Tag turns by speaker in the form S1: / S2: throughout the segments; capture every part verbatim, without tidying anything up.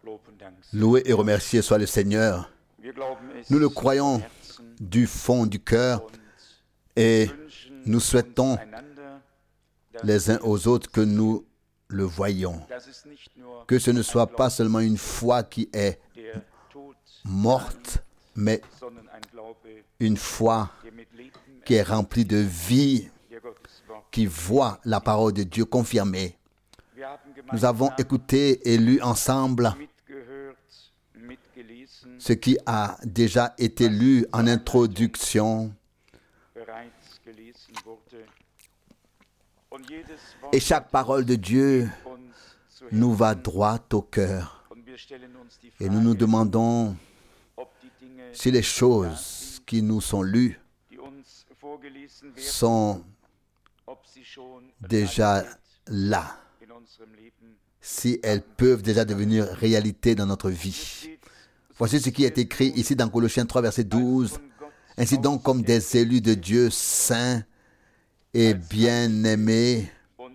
S1: Loué et remercié soit le Seigneur. Nous le croyons du fond du cœur et nous souhaitons les uns aux autres que nous le voyons. Que ce ne soit pas seulement une foi qui est morte, mais une foi qui est remplie de vie, qui voit la parole de Dieu confirmée. Nous avons écouté et lu ensemble ce qui a déjà été lu en introduction. Et chaque parole de Dieu nous va droit au cœur. Et nous nous demandons si les choses qui nous sont lues sont déjà là, si elles peuvent déjà devenir réalité dans notre vie. Voici ce qui est écrit ici dans Colossiens trois, verset douze. Ainsi donc, comme des élus de Dieu saints et bien-aimés,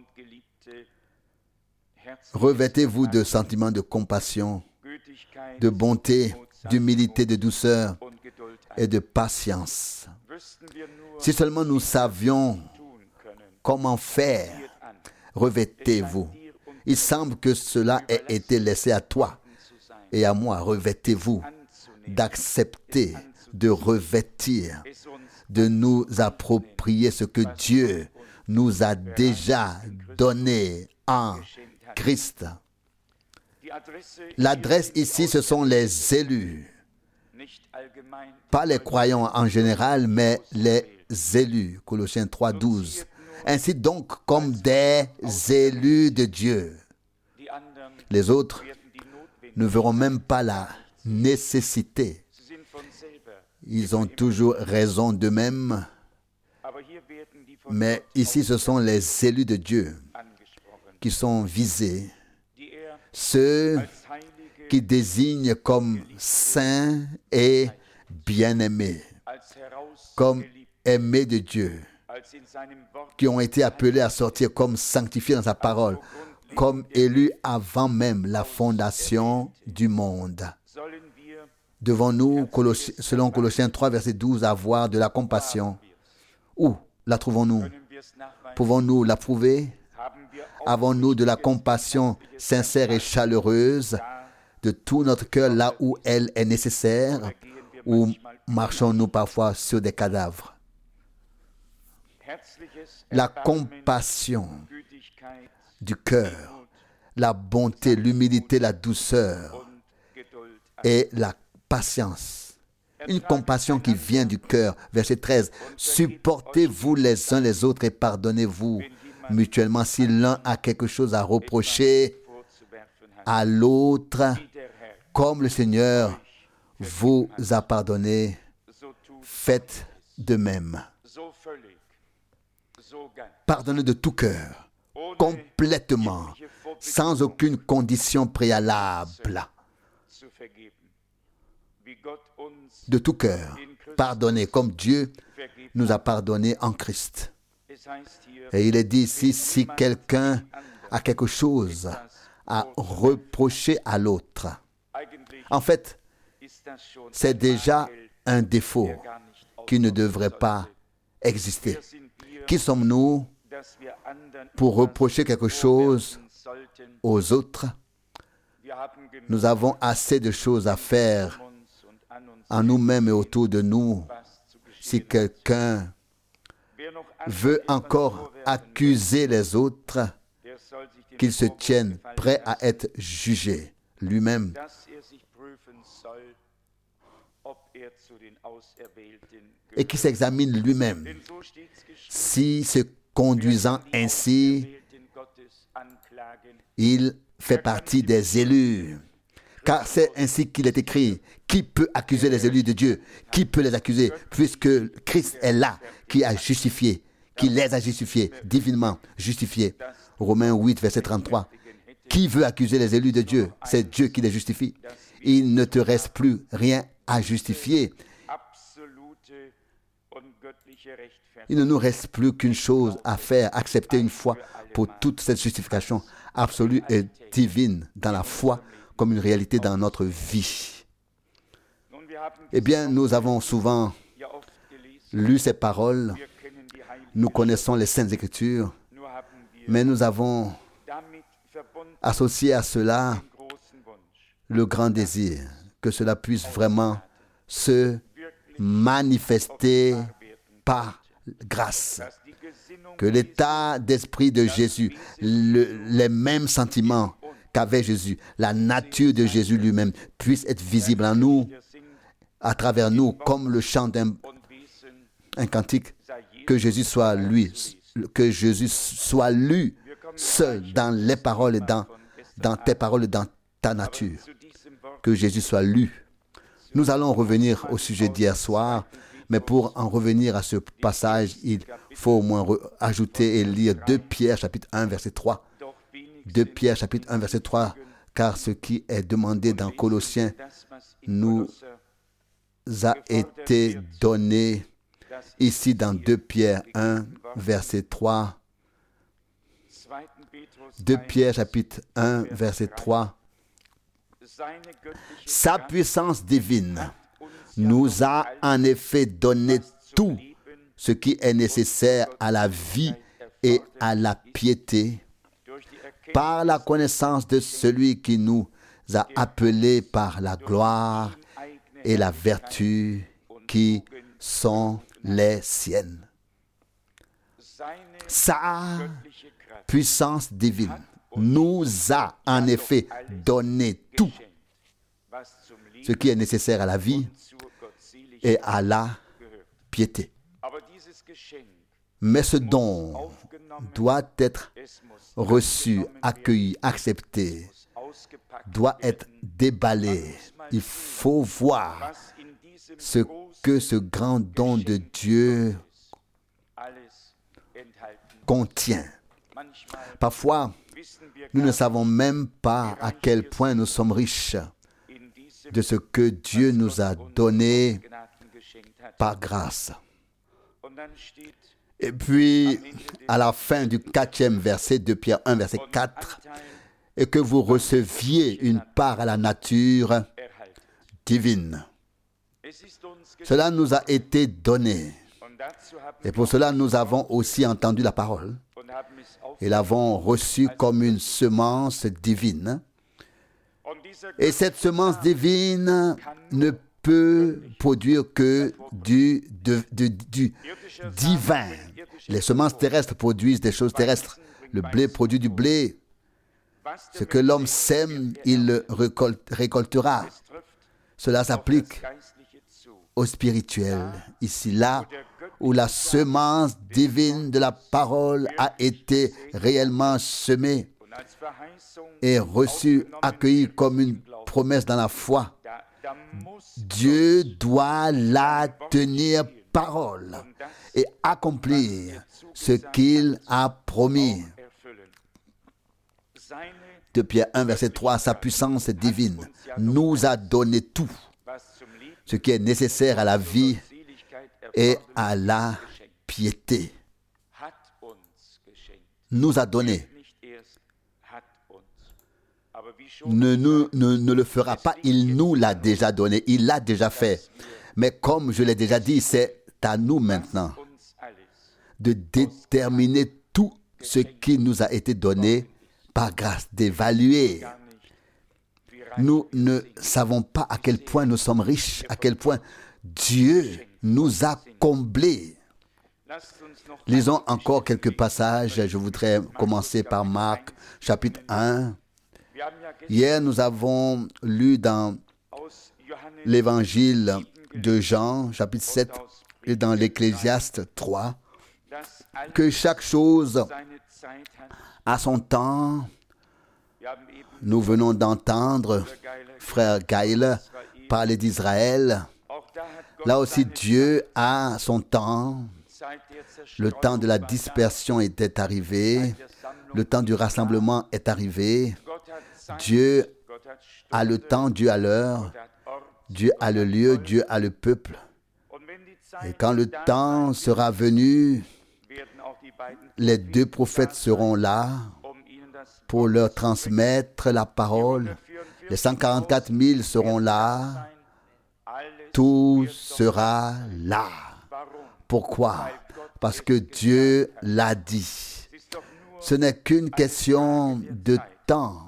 S1: revêtez-vous de sentiments de compassion, de bonté, d'humilité, de douceur et de patience. Si seulement nous savions comment faire, revêtez-vous. Il semble que cela ait été laissé à toi et à moi. Revêtez-vous d'accepter, de revêtir, de nous approprier ce que Dieu nous a déjà donné en Christ. L'adresse ici, ce sont les élus. Pas les croyants en général, mais les élus. Colossiens trois, douze. Ainsi donc, comme des élus de Dieu. Les autres ne verront même pas la nécessité. Ils ont toujours raison d'eux-mêmes. Mais ici, ce sont les élus de Dieu qui sont visés. Ceux qui désignent comme saints et bien-aimés, comme aimés de Dieu, qui ont été appelés à sortir comme sanctifiés dans sa parole, comme élus avant même la fondation du monde. Devons-nous, selon Colossiens trois, verset douze, avoir de la compassion? Où la trouvons-nous? Pouvons-nous l'approuver? Avons-nous de la compassion sincère et chaleureuse de tout notre cœur là où elle est nécessaire? Ou marchons-nous parfois sur des cadavres? La compassion du cœur, la bonté, l'humilité, la douceur et la patience. Une compassion qui vient du cœur. Verset treize. Supportez-vous les uns les autres et pardonnez-vous mutuellement si l'un a quelque chose à reprocher à l'autre, comme le Seigneur vous a pardonné, faites de même. Pardonnez de tout cœur, complètement, sans aucune condition préalable. De tout cœur, pardonnez comme Dieu nous a pardonné en Christ. Et il est dit ici, si quelqu'un a quelque chose à reprocher à l'autre. En fait, c'est déjà un défaut qui ne devrait pas exister. Qui sommes-nous pour reprocher quelque chose aux autres? Nous avons assez de choses à faire en nous-mêmes et autour de nous. Si quelqu'un veut encore accuser les autres, qu'il se tienne prêt à être jugé lui-même. Et qui s'examine lui-même. Si se conduisant ainsi, il fait partie des élus. Car c'est ainsi qu'il est écrit. Qui peut accuser les élus de Dieu? Qui peut les accuser? Puisque Christ est là, qui a justifié, qui les a justifiés, divinement justifiés. Romains huit, verset trente-trois. Qui veut accuser les élus de Dieu? C'est Dieu qui les justifie. Il ne te reste plus rien à justifier. Il ne nous reste plus qu'une chose à faire, accepter une fois pour toute cette justification absolue et divine dans la foi comme une réalité dans notre vie. Eh bien, nous avons souvent lu ces paroles, nous connaissons les Saintes Écritures, mais nous avons associé à cela le grand désir que cela puisse vraiment se manifester par grâce. Que l'état d'esprit de Jésus, le, les mêmes sentiments qu'avait Jésus, la nature de Jésus lui-même, puisse être visible en nous, à travers nous, comme le chant d'un un cantique, que Jésus soit lui, que Jésus soit lu seul dans les paroles et dans, dans tes paroles et dans ta nature. Que Jésus soit lu. Nous allons revenir au sujet d'hier soir, mais pour en revenir à ce passage, il faut au moins ajouter et lire deux Pierre chapitre un verset trois. deux Pierre chapitre un verset trois, car ce qui est demandé dans Colossiens nous a été donné ici dans deux Pierre un verset trois. deux Pierre chapitre un verset trois. Sa puissance divine nous a en effet donné tout ce qui est nécessaire à la vie et à la piété par la connaissance de celui qui nous a appelés par la gloire et la vertu qui sont les siennes. Sa puissance divine nous a en effet donné tout ce qui est nécessaire à la vie et à la piété. Mais ce don doit être reçu, accueilli, accepté, doit être déballé. Il faut voir ce que ce grand don de Dieu contient. Parfois, nous ne savons même pas à quel point nous sommes riches de ce que Dieu nous a donné par grâce. Et puis, à la fin du quatrième verset de Pierre un, verset quatre, et que vous receviez une part à la nature divine. Cela nous a été donné. Et pour cela, nous avons aussi entendu la parole et l'avons reçue comme une semence divine. Et cette semence divine ne peut produire que du, de, de, du divin. Les semences terrestres produisent des choses terrestres. Le blé produit du blé. Ce que l'homme sème, il le récolte, récoltera. Cela s'applique au spirituel. Ici, là où la semence divine de la parole a été réellement semée et reçue, accueillie comme une promesse dans la foi, Dieu doit la tenir parole et accomplir ce qu'il a promis. De Pierre un, verset trois, sa puissance divine nous a donné tout ce qui est nécessaire à la vie et à la piété. Nous a donné. Ne, nous, ne, ne le fera pas, il nous l'a déjà donné, il l'a déjà fait. Mais comme je l'ai déjà dit, c'est à nous maintenant de déterminer tout ce qui nous a été donné par grâce, d'évaluer. Nous ne savons pas à quel point nous sommes riches, à quel point Dieu nous a comblés. Lisons encore quelques passages. Je voudrais commencer par Marc, chapitre un. Hier, nous avons lu dans l'évangile de Jean, chapitre sept, et dans l'Ecclésiaste trois, que chaque chose a son temps. Nous venons d'entendre frère Gaël parler d'Israël. Là aussi, Dieu a son temps. Le temps de la dispersion était arrivé. Le temps du rassemblement est arrivé. Dieu a le temps, Dieu a l'heure. Dieu a le lieu, Dieu a le peuple. Et quand le temps sera venu, les deux prophètes seront là pour leur transmettre la parole Les cent quarante-quatre mille seront là. Tout sera là. Pourquoi? Parce que Dieu l'a dit. Ce n'est qu'une question de temps.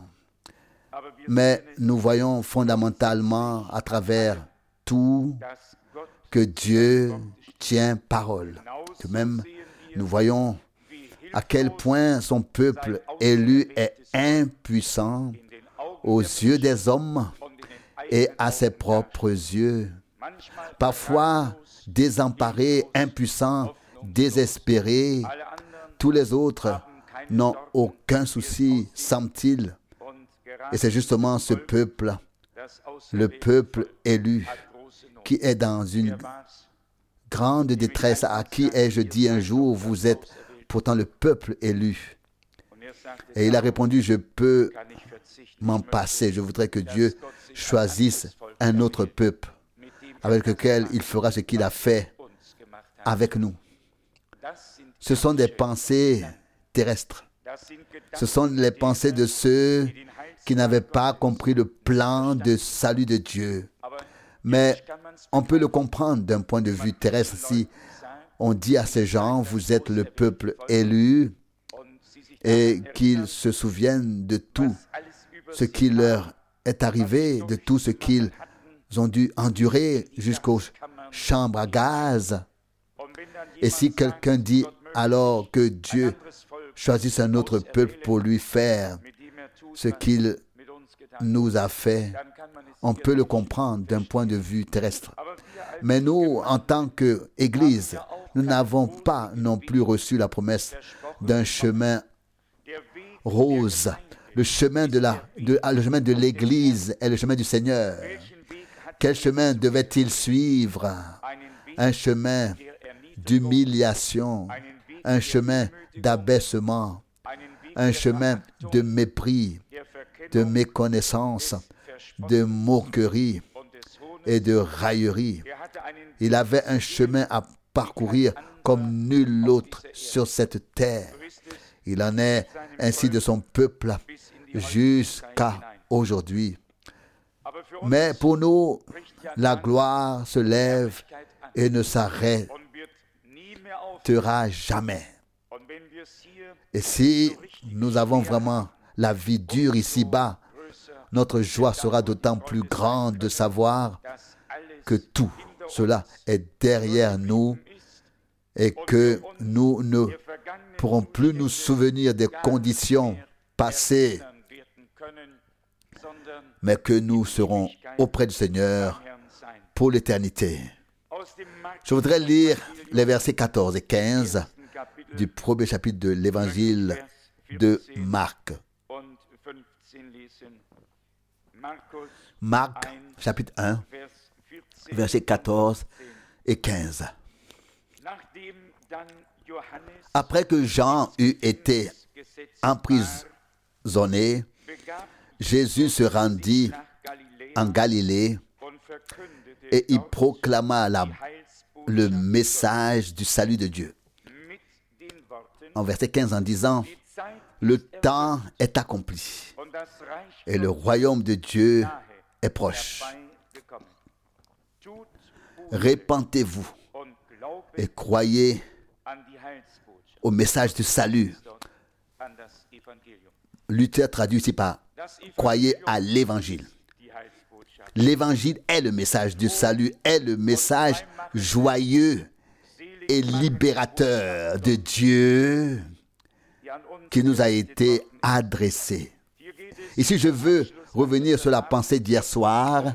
S1: Mais nous voyons fondamentalement à travers tout que Dieu tient parole. De même, nous voyons à quel point son peuple élu est impuissant aux yeux des hommes et à ses propres yeux. Parfois désemparé, impuissant, désespéré, tous les autres n'ont aucun souci, semble-t-il. Et c'est justement ce peuple, le peuple élu, qui est dans une grande détresse, à qui ai-je dit un jour, vous êtes pourtant le peuple élu. Et il a répondu, je peux m'en passer, je voudrais que Dieu choisisse un autre peuple avec lequel il fera ce qu'il a fait avec nous. Ce sont des pensées terrestres. Ce sont les pensées de ceux qui n'avaient pas compris le plan de salut de Dieu. Mais on peut le comprendre d'un point de vue terrestre si on dit à ces gens, vous êtes le peuple élu, et qu'ils se souviennent de tout ce qui leur est arrivé, de tout ce qu'ils ont dû endurer jusqu'aux chambres à gaz. Et si quelqu'un dit alors que Dieu choisisse un autre peuple pour lui faire ce qu'il nous a fait, on peut le comprendre d'un point de vue terrestre. Mais nous, en tant qu'Église, nous n'avons pas non plus reçu la promesse d'un chemin rose. Le chemin de la, de, le chemin de l'Église est le chemin du Seigneur. Quel chemin devait-il suivre? Un chemin d'humiliation, un chemin d'abaissement, un chemin de mépris, de méconnaissance, de moquerie et de raillerie. Il avait un chemin à parcourir comme nul autre sur cette terre. Il en est ainsi de son peuple jusqu'à aujourd'hui. Mais pour nous, la gloire se lève et ne s'arrêtera jamais. Et si nous avons vraiment la vie dure ici-bas, notre joie sera d'autant plus grande de savoir que tout cela est derrière nous et que nous ne pourrons plus nous souvenir des conditions passées, mais que nous serons auprès du Seigneur pour l'éternité. Je voudrais lire les versets quatorze et quinze du premier chapitre de l'évangile de Marc. Marc, chapitre un, versets quatorze et quinze. Après que Jean eut été emprisonné, Jésus se rendit en Galilée et il proclama la, le message du salut de Dieu. En verset quinze, en disant, « Le temps est accompli et le royaume de Dieu est proche. Répentez-vous et croyez au message du salut. » Luther traduit ici par « croyez à l'évangile ». L'évangile est le message du salut, est le message joyeux et libérateur de Dieu qui nous a été adressé. Ici, je veux revenir sur la pensée d'hier soir,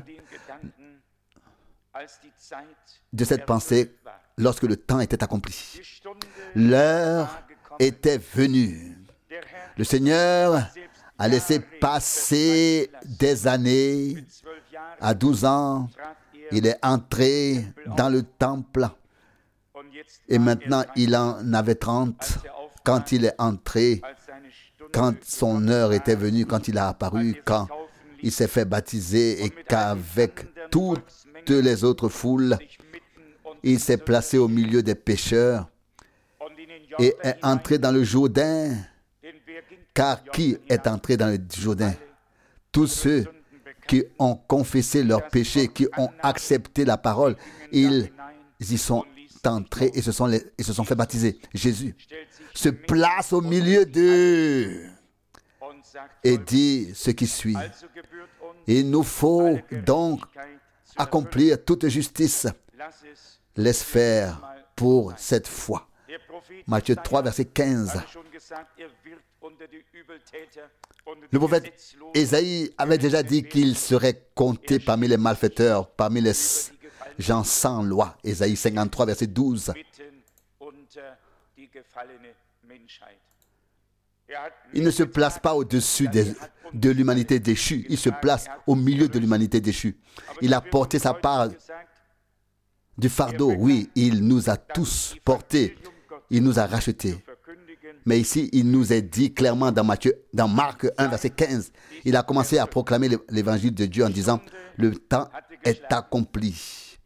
S1: de cette pensée lorsque le temps était accompli. L'heure était venue. Le Seigneur a laissé passer des années. À douze ans, il est entré dans le temple. Et maintenant, il en avait trente quand il est entré, quand son heure était venue, quand il a apparu, quand il s'est fait baptiser et qu'avec toutes les autres foules, il s'est placé au milieu des pécheurs et est entré dans le Jourdain. Car qui est entré dans le Jourdain? Tous ceux qui ont confessé leurs péchés, qui ont accepté la parole, ils y sont entrés et se sont, les, et se sont fait baptiser. Jésus se place au milieu d'eux et dit ce qui suit. Il nous faut donc accomplir toute justice. Laisse faire pour cette foi. Matthieu trois, verset quinze. Le prophète Ésaïe avait déjà dit qu'il serait compté parmi les malfaiteurs, parmi les gens sans loi. Ésaïe cinquante-trois, verset douze. Il ne se place pas au-dessus des, de l'humanité déchue. Il se place au milieu de l'humanité déchue. Il a porté sa part du fardeau. Oui, il nous a tous portés. Il nous a rachetés. Mais ici, il nous est dit clairement dans, Matthieu, dans Marc un, verset quinze, il a commencé à proclamer l'évangile de Dieu en disant « Le temps est accompli.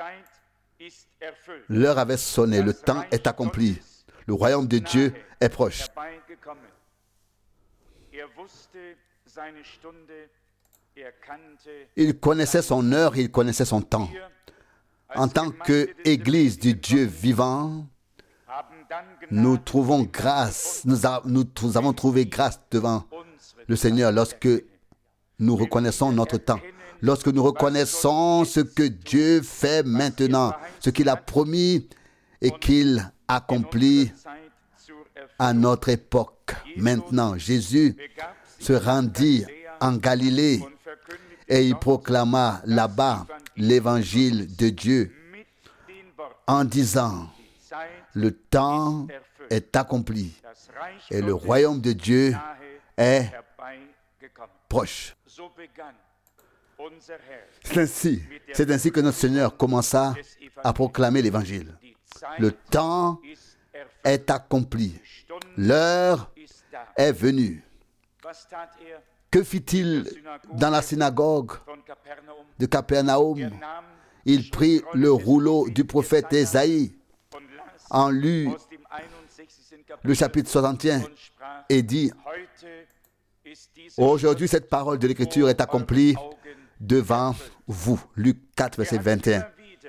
S1: L'heure avait sonné, le temps est accompli. Le royaume de Dieu est proche. » Il connaissait son heure, il connaissait son temps. En tant qu'Église du Dieu vivant, nous trouvons grâce, nous, a, nous, nous avons trouvé grâce devant le Seigneur lorsque nous reconnaissons notre temps, lorsque nous reconnaissons ce que Dieu fait maintenant, ce qu'il a promis et qu'il accomplit à notre époque. Maintenant, Jésus se rendit en Galilée et il proclama là-bas l'évangile de Dieu en disant « Le temps est accompli et le royaume de Dieu est proche. » C'est ainsi, c'est ainsi que notre Seigneur commença à proclamer l'évangile. Le temps est accompli. L'heure est venue. Que fit-il dans la synagogue de Capernaum? Il prit le rouleau du prophète Ésaïe, en lut le chapitre soixante et un et dit « Aujourd'hui, cette parole de l'Écriture est accomplie devant vous. » Luc quatre, verset vingt et un.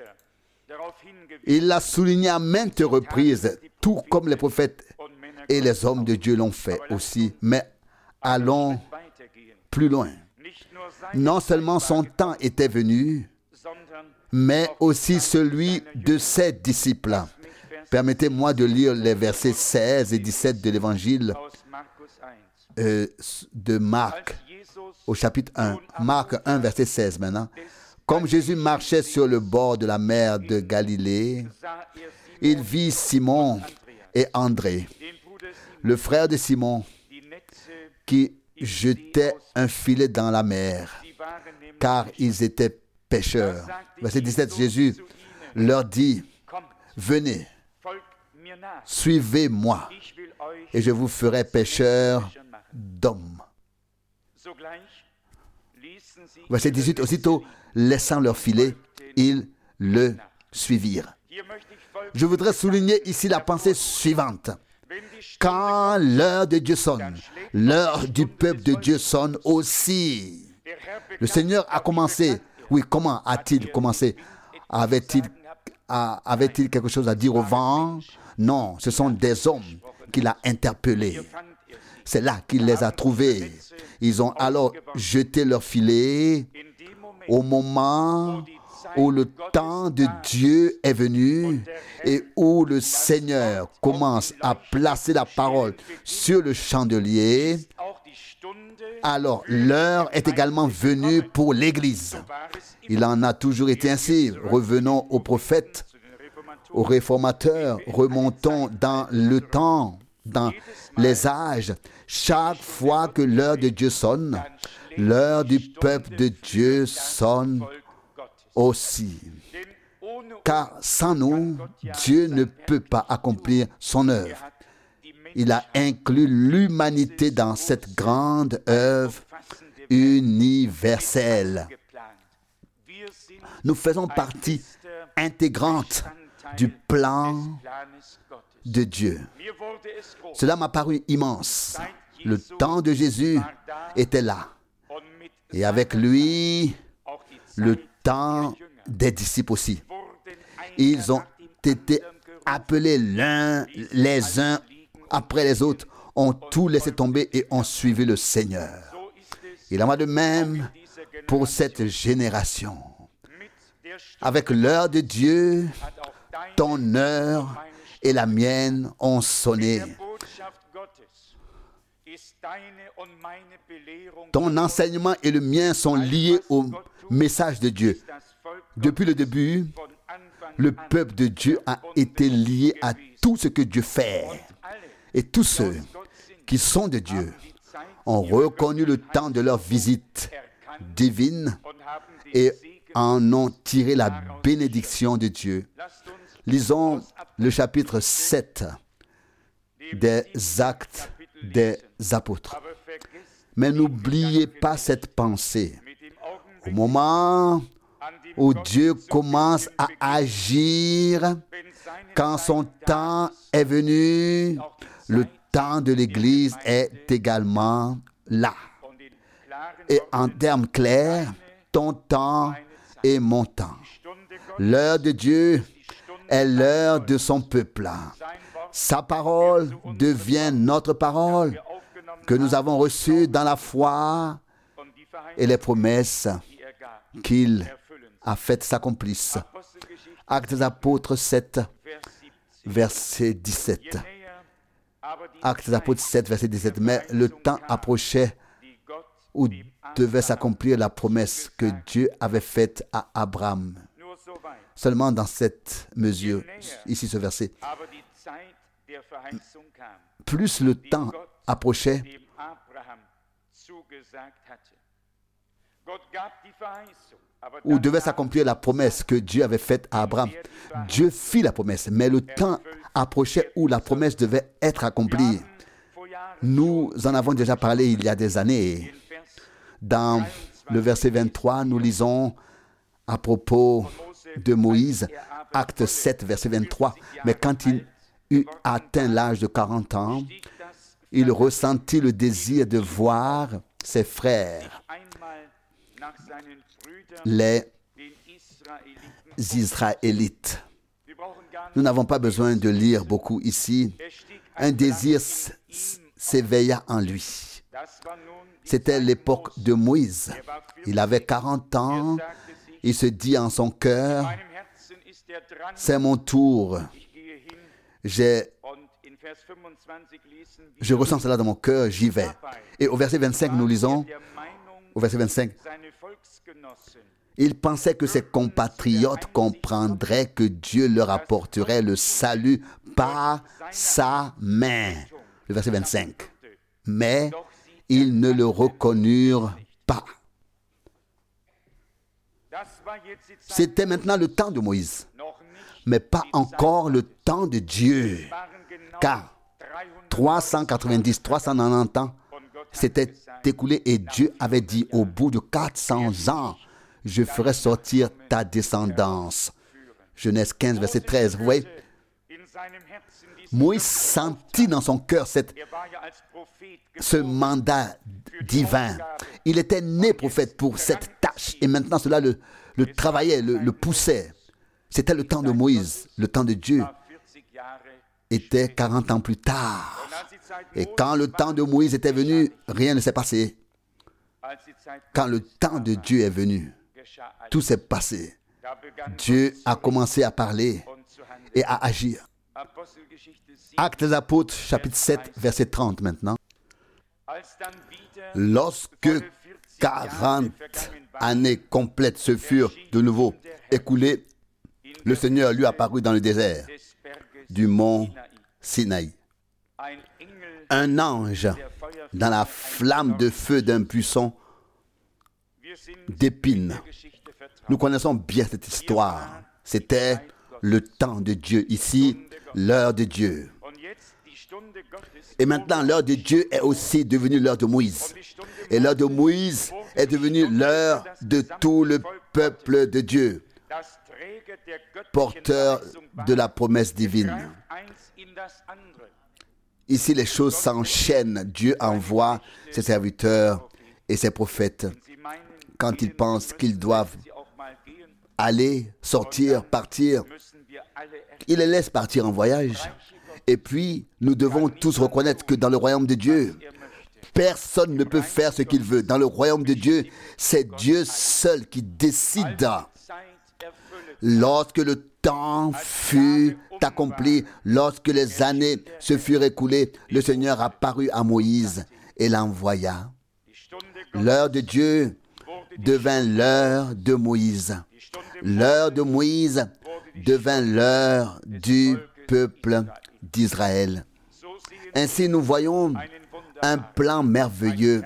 S1: Il l'a souligné à maintes reprises, tout comme les prophètes et les hommes de Dieu l'ont fait aussi. Mais allons plus loin. Non seulement son temps était venu, mais aussi celui de ses disciples. Permettez-moi de lire les versets seize et dix-sept de l'évangile euh, de Marc, au chapitre un. Marc un, verset seize maintenant. Comme Jésus marchait sur le bord de la mer de Galilée, il vit Simon et André, le frère de Simon, qui jetaient un filet dans la mer, car ils étaient pêcheurs. Verset dix-sept, Jésus leur dit, « Venez, suivez-moi, et je vous ferai pêcheurs d'hommes. » Verset dix-huit, aussitôt, laissant leur filet, ils le suivirent. Je voudrais souligner ici la pensée suivante. Quand l'heure de Dieu sonne, l'heure du peuple de Dieu sonne aussi. Le Seigneur a commencé. Oui, comment a-t-il commencé? Avait-il, a, avait-il quelque chose à dire au vent? Non, ce sont des hommes qu'il a interpellés. C'est là qu'il les a trouvés. Ils ont alors jeté leur filet au moment où le temps de Dieu est venu et où le Seigneur commence à placer la parole sur le chandelier. Alors, l'heure est également venue pour l'Église. Il en a toujours été ainsi. Revenons aux prophètes, aux réformateurs, remontons dans le temps, dans les âges. Chaque fois que l'heure de Dieu sonne, l'heure du peuple de Dieu sonne aussi. Car sans nous, Dieu ne peut pas accomplir son œuvre. Il a inclus l'humanité dans cette grande œuvre universelle. Nous faisons partie intégrante du plan de Dieu. Cela m'a paru immense. Le temps de Jésus était là. Et avec lui, le temps des disciples aussi. Ils ont été appelés l'un, les uns après les autres, ont tout laissé tomber et ont suivi le Seigneur. Il en va de même pour cette génération. Avec l'heure de Dieu, ton heure et la mienne ont sonné. Ton enseignement et le mien sont liés au message de Dieu. Depuis le début, le peuple de Dieu a été lié à tout ce que Dieu fait. Et tous ceux qui sont de Dieu ont reconnu le temps de leur visite divine et en ont tiré la bénédiction de Dieu. Lisons le chapitre sept des Actes des Apôtres. Mais n'oubliez pas cette pensée. Au moment où Dieu commence à agir, quand son temps est venu, le temps de l'Église est également là. Et en termes clairs, ton temps et mon temps. L'heure de Dieu est l'heure de son peuple. Sa parole devient notre parole que nous avons reçue dans la foi et les promesses qu'il a faites s'accomplissent. Actes des Apôtres sept, verset dix-sept. Actes des Apôtres sept, verset dix-sept. Mais le temps approchait où devait s'accomplir la promesse que Dieu avait faite à Abraham. Seulement dans cette mesure, ici ce verset, plus le temps approchait où devait s'accomplir la promesse que Dieu avait faite à Abraham. Dieu fit la promesse, mais le temps approchait où la promesse devait être accomplie. Nous en avons déjà parlé il y a des années. Dans le verset vingt-trois, nous lisons à propos de Moïse, acte sept, verset vingt-trois. Mais quand il eut atteint l'âge de quarante ans, il ressentit le désir de voir ses frères, les Israélites. Nous n'avons pas besoin de lire beaucoup ici. Un désir s'éveilla en lui. C'était l'époque de Moïse. Il avait quarante ans. Il se dit en son cœur, c'est mon tour. J'ai, je ressens cela dans mon cœur, j'y vais. Et au verset vingt-cinq, nous lisons, au verset vingt-cinq, il pensait que ses compatriotes comprendraient que Dieu leur apporterait le salut par sa main. Le verset vingt-cinq. Mais ils ne le reconnurent pas. C'était maintenant le temps de Moïse, mais pas encore le temps de Dieu. Car trois cent quatre-vingt-dix, trois cent quatre-vingt-dix ans s'étaient écoulés et Dieu avait dit au bout de quatre cents ans, je ferai sortir ta descendance. Genèse quinze, verset treize. Vous voyez, Moïse sentit dans son cœur cette, ce mandat divin. Il était né prophète pour cette tâche et maintenant cela le, le travaillait, le, le poussait. C'était le temps de Moïse. Le temps de Dieu était quarante ans plus tard. Et quand le temps de Moïse était venu, rien ne s'est passé. Quand le temps de Dieu est venu, tout s'est passé. Dieu a commencé à parler et à agir. Actes des Apôtres, chapitre sept, verset trente maintenant. Lorsque quarante années complètes se furent de nouveau écoulées, le Seigneur lui apparut dans le désert du mont Sinaï. Un ange dans la flamme de feu d'un buisson d'épines. Nous connaissons bien cette histoire. C'était le temps de Dieu. Ici, l'heure de Dieu. Et maintenant, l'heure de Dieu est aussi devenue l'heure de Moïse. Et l'heure de Moïse est devenue l'heure de tout le peuple de Dieu, porteur de la promesse divine. Ici, les choses s'enchaînent. Dieu envoie ses serviteurs et ses prophètes. quand ils pensent qu'ils doivent aller, sortir, partir, ils les laissent partir en voyage. Et puis, nous devons tous reconnaître que dans le royaume de Dieu, personne ne peut faire ce qu'il veut. Dans le royaume de Dieu, c'est Dieu seul qui décide. Lorsque le temps fut accompli, lorsque les années se furent écoulées, le Seigneur apparut à Moïse et l'envoya. L'heure de Dieu devint l'heure de Moïse. L'heure de Moïse devint l'heure du peuple d'Israël. Ainsi, nous voyons un plan merveilleux,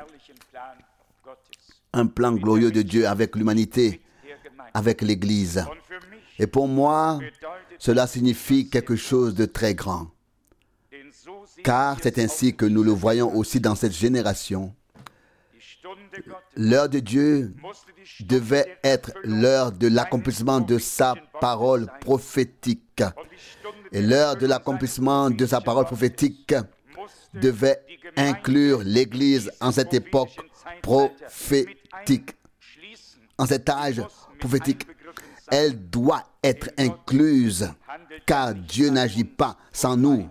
S1: un plan glorieux de Dieu avec l'humanité, avec l'Église. Et pour moi, cela signifie quelque chose de très grand. Car c'est ainsi que nous le voyons aussi dans cette génération. L'heure de Dieu devait être l'heure de l'accomplissement de sa parole prophétique. Et l'heure de l'accomplissement de sa parole prophétique devait inclure l'Église en cette époque prophétique, en cet âge prophétique. Elle doit être incluse, car Dieu n'agit pas sans nous,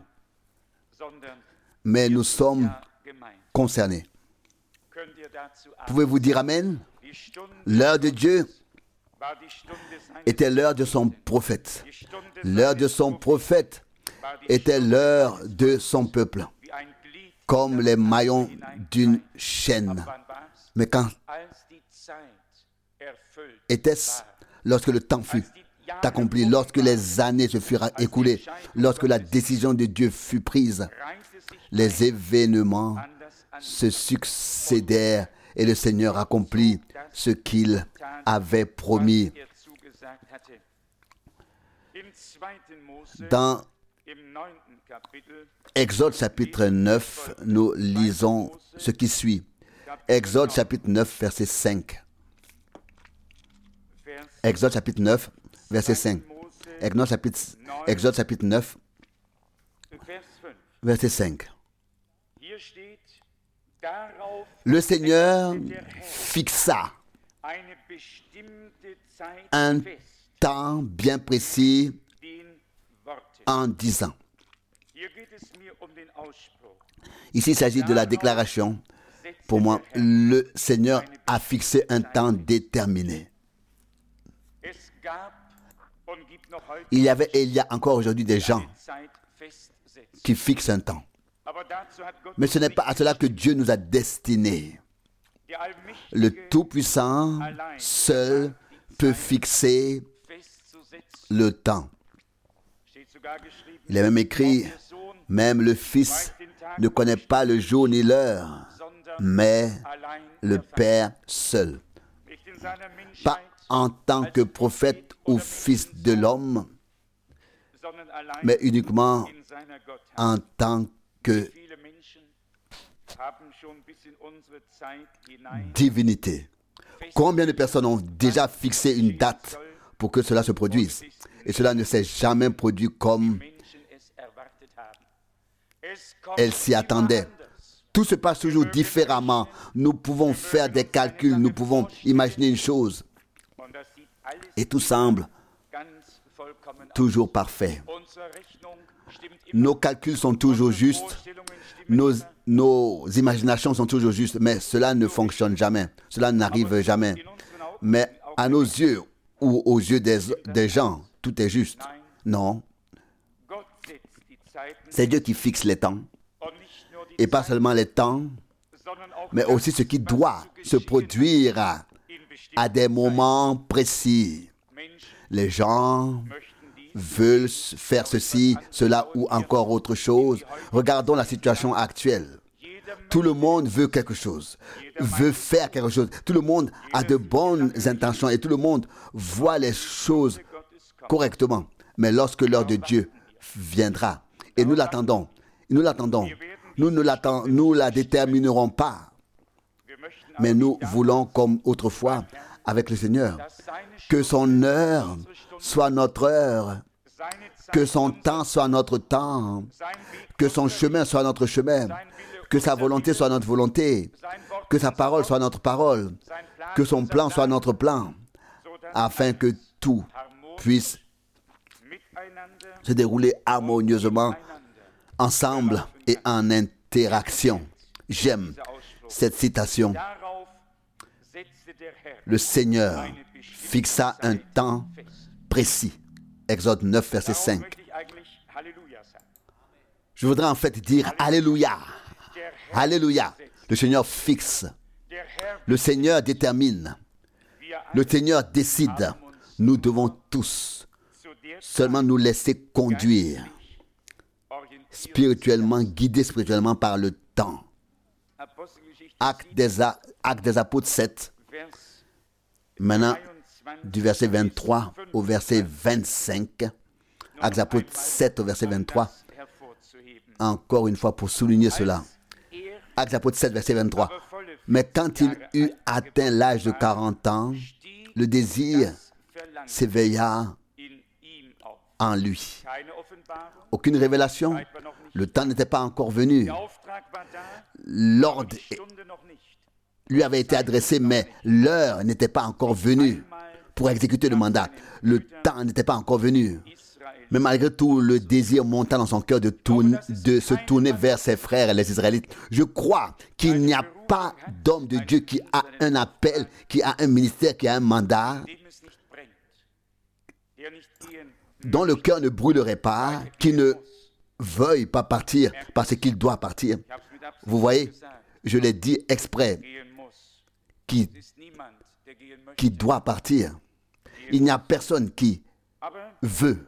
S1: mais nous sommes concernés. Pouvez-vous dire Amen? L'heure de Dieu était l'heure de son prophète. L'heure de son prophète était l'heure de son peuple, comme les maillons d'une chaîne. Mais quand était-ce lorsque le temps fut accompli, lorsque les années se furent écoulées, lorsque la décision de Dieu fut prise, les événements se succédèrent et le Seigneur accomplit ce qu'il avait promis. Dans Exode chapitre neuf, nous lisons ce qui suit. Exode chapitre neuf, verset cinq. Exode chapitre neuf, verset cinq. Exode chapitre, Exode chapitre neuf, verset cinq. Le Seigneur fixa un temps bien précis en disant. Ici, il s'agit de la déclaration. Pour moi, le Seigneur a fixé un temps déterminé. Il y avait et il y a encore aujourd'hui des gens qui fixent un temps. Mais ce n'est pas à cela que Dieu nous a destinés. Le Tout-Puissant seul peut fixer le temps. Il est même écrit, même le Fils ne connaît pas le jour ni l'heure, mais le Père seul. Pas en tant que prophète ou fils de l'homme, mais uniquement en tant que divinité. Combien de personnes ont déjà fixé une date pour que cela se produise? Et cela ne s'est jamais produit comme elles s'y attendaient. Tout se passe toujours différemment. Nous pouvons faire des calculs, nous pouvons imaginer une chose. Et tout semble toujours parfait. Nos calculs sont toujours justes. Nos, nos imaginations sont toujours justes. Mais cela ne fonctionne jamais. Cela n'arrive jamais. Mais à nos yeux ou aux yeux des, des gens, tout est juste. Non. C'est Dieu qui fixe les temps. Et pas seulement les temps, mais aussi ce qui doit se produire à, à des moments précis. Les gens veulent faire ceci, cela ou encore autre chose. Regardons la situation actuelle. Tout le monde veut quelque chose, veut faire quelque chose. Tout le monde a de bonnes intentions et tout le monde voit les choses correctement. Mais lorsque l'heure de Dieu viendra, et nous l'attendons, nous l'attendons, nous ne l'attend, nous la déterminerons pas. Mais nous voulons, comme autrefois avec le Seigneur, que son heure soit notre heure, que son temps soit notre temps, que son chemin soit notre chemin, que sa volonté soit notre volonté, que sa parole soit notre parole, que son plan soit notre plan, afin que tout puisse se dérouler harmonieusement, ensemble et en interaction. J'aime cette citation. Le Seigneur fixa un temps précis. Exode neuf, verset cinq. Je voudrais en fait dire Alléluia. Alléluia. Le Seigneur fixe. Le Seigneur détermine. Le Seigneur décide. Nous devons tous seulement nous laisser conduire spirituellement, guidés spirituellement par le temps. Actes des, Actes des Apôtres sept. Maintenant, du verset vingt-trois au verset vingt-cinq. Actes des Apôtres sept au verset vingt-trois. Encore une fois pour souligner cela. Actes des Apôtres sept, verset vingt-trois. Mais quand il eut atteint l'âge de quarante ans, le désir s'éveilla en lui. Aucune révélation. Le temps n'était pas encore venu. L'ordre lui avait été adressé, mais l'heure n'était pas encore venue pour exécuter le mandat. Le temps n'était pas encore venu. Mais malgré tout, le désir monta dans son cœur de, tourner, de se tourner vers ses frères, les Israélites. Je crois qu'il n'y a pas d'homme de Dieu qui a un appel, qui a un ministère, qui a un mandat, dont le cœur ne brûlerait pas, qui ne veuille pas partir parce qu'il doit partir. Vous voyez, je l'ai dit exprès, qui, qui doit partir. Il n'y a personne qui veut.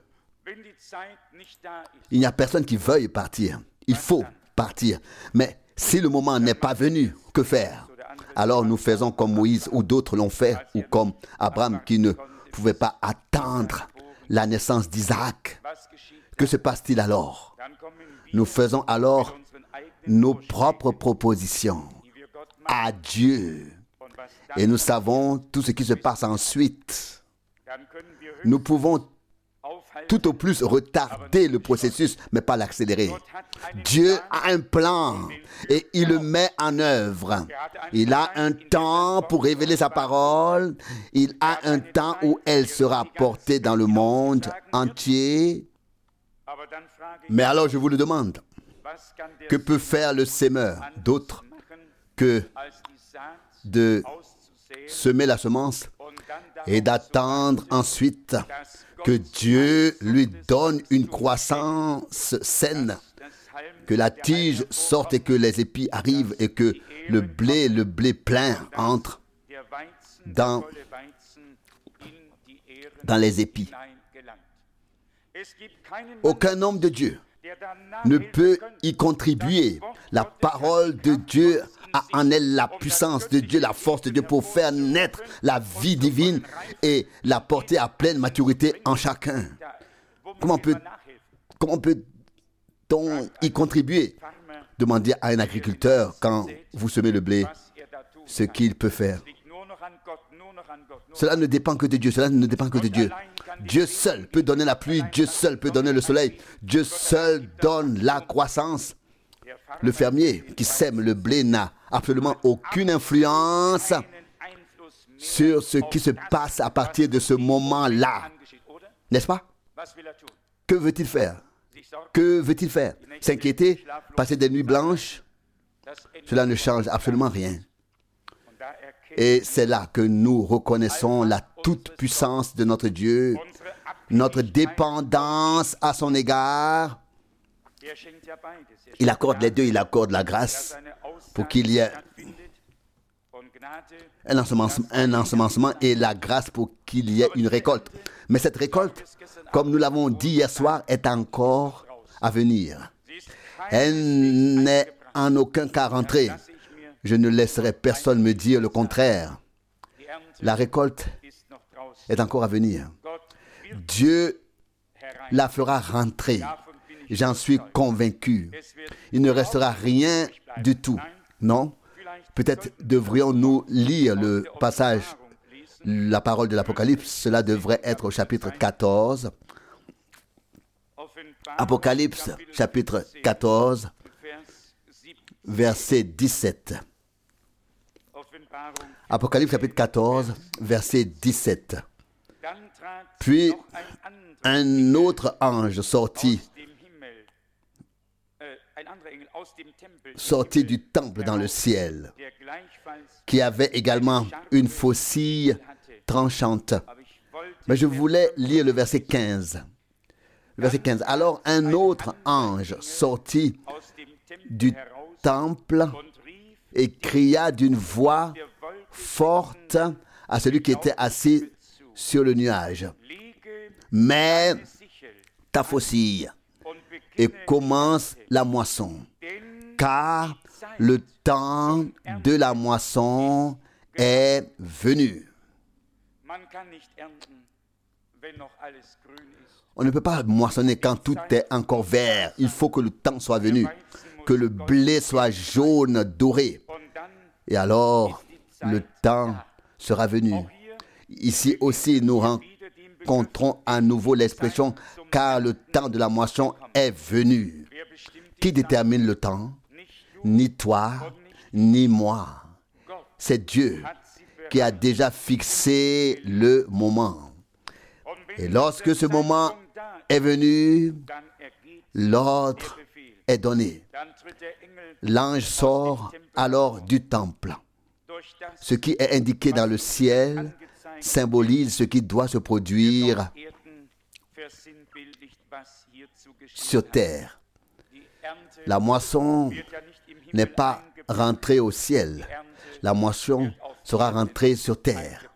S1: Il n'y a personne qui veuille partir. Il faut partir. Mais si le moment n'est pas venu, que faire? Alors nous faisons comme Moïse ou d'autres l'ont fait, ou comme Abraham qui ne pouvait pas attendre la naissance d'Isaac. Que se passe-t-il alors? Nous faisons alors nos propres propositions à Dieu. Et nous savons tout ce qui se passe ensuite. Nous pouvons tout au plus retarder le processus, mais pas l'accélérer. Dieu a un plan et il le met en œuvre. Il a un temps pour révéler sa parole. Il a un temps où elle sera portée dans le monde entier. Mais alors je vous le demande, que peut faire le sémeur d'autre que de semer la semence et d'attendre ensuite que Dieu lui donne une croissance saine, que la tige sorte et que les épis arrivent et que le blé, le blé plein entre dans, dans les épis. Aucun homme de Dieu ne peut y contribuer. La parole de Dieu a en elle la puissance de Dieu, la force de Dieu pour faire naître la vie divine et la porter à pleine maturité en chacun. Comment peut, comment peut-on y contribuer? Demandez à un agriculteur quand vous semez le blé ce qu'il peut faire. Cela ne dépend que de Dieu, cela ne dépend que de Dieu. Dieu seul peut donner la pluie, Dieu seul peut donner le soleil, Dieu seul donne la croissance. Le fermier qui sème le blé n'a absolument aucune influence sur ce qui se passe à partir de ce moment-là. N'est-ce pas? Que veut-il faire? Que veut-il faire? S'inquiéter? Passer des nuits blanches? Cela ne change absolument rien. Et c'est là que nous reconnaissons la toute-puissance de notre Dieu, notre dépendance à son égard. Il accorde les deux, il accorde la grâce pour qu'il y ait un ensemencement, un ensemencement et la grâce pour qu'il y ait une récolte. Mais cette récolte, comme nous l'avons dit hier soir, est encore à venir. Elle n'est en aucun cas rentrée. Je ne laisserai personne me dire le contraire. La récolte est encore à venir. Dieu la fera rentrer. J'en suis convaincu. Il ne restera rien du tout. Non? Peut-être devrions-nous lire le passage, la parole de l'Apocalypse. Cela devrait être au chapitre quatorze. Apocalypse, chapitre quatorze, verset dix-sept. Apocalypse chapitre quatorze, verset dix-sept. Puis un autre ange sortit, sortit du temple dans le ciel, qui avait également une faucille tranchante. Mais je voulais lire le verset quinze. Le verset quinze. Alors un autre ange sortit du temple et cria d'une voix forte à celui qui était assis sur le nuage. Mets ta faucille et commence la moisson, car le temps de la moisson est venu. On ne peut pas moissonner quand tout est encore vert. Il faut que le temps soit venu, que le blé soit jaune, doré. Et alors, le temps sera venu. Ici aussi, nous rencontrons à nouveau l'expression « car le temps de la moisson est venu ». Qui détermine le temps? Ni toi, ni moi. C'est Dieu qui a déjà fixé le moment. Et lorsque ce moment est venu, l'ordre est donné. L'ange sort alors du temple. Ce qui est indiqué dans le ciel symbolise ce qui doit se produire sur terre. La moisson n'est pas rentrée au ciel. La moisson sera rentrée sur terre.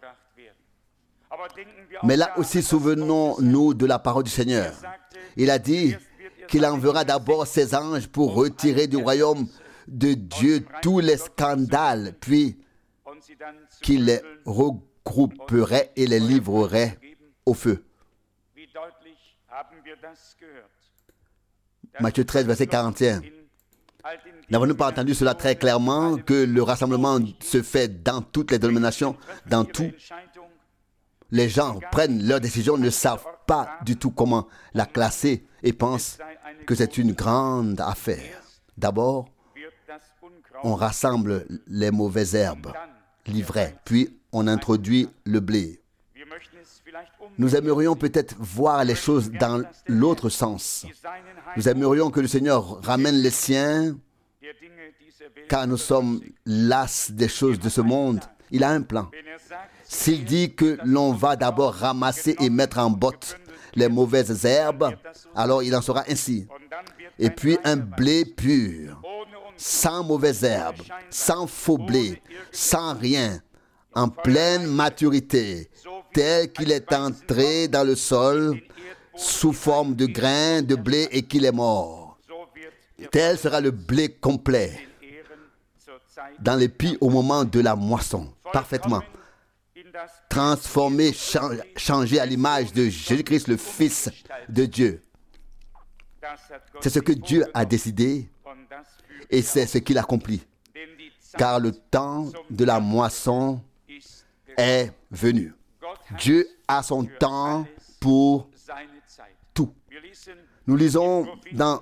S1: Mais là aussi, souvenons-nous de la parole du Seigneur. Il a dit qu'il enverra d'abord ses anges pour retirer du royaume de Dieu tous les scandales, puis qu'il les regrouperait et les livrerait au feu. Matthieu treize, verset quarante et un. N'avons-nous pas entendu cela très clairement, que le rassemblement se fait dans toutes les dénominations, dans tout? Les gens prennent leurs décisions, ne savent pas du tout comment la classer et pensent que c'est une grande affaire. D'abord, on rassemble les mauvaises herbes, l'ivraie, puis on introduit le blé. Nous aimerions peut-être voir les choses dans l'autre sens. Nous aimerions que le Seigneur ramène les siens, car nous sommes las des choses de ce monde. Il a un plan. S'il dit que l'on va d'abord ramasser et mettre en botte les mauvaises herbes, alors il en sera ainsi. Et puis un blé pur, sans mauvaises herbes, sans faux blé, sans rien, en pleine maturité, tel qu'il est entré dans le sol sous forme de grain de blé et qu'il est mort. Tel sera le blé complet dans l'épi au moment de la moisson, parfaitement transformé, changé à l'image de Jésus-Christ, le Fils de Dieu. C'est ce que Dieu a décidé et c'est ce qu'il accomplit. Car le temps de la moisson est venu. Dieu a son temps pour tout. Nous lisons dans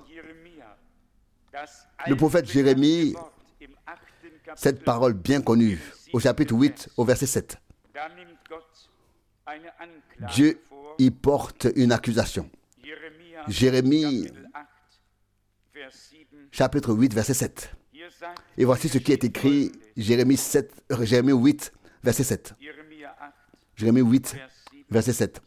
S1: le prophète Jérémie cette parole bien connue au chapitre huit, au verset sept. Dieu y porte une accusation. Jérémie, chapitre huit, verset sept. Et voici ce qui est écrit, Jérémie, sept, Jérémie huit, verset sept. Jérémie huit, verset sept.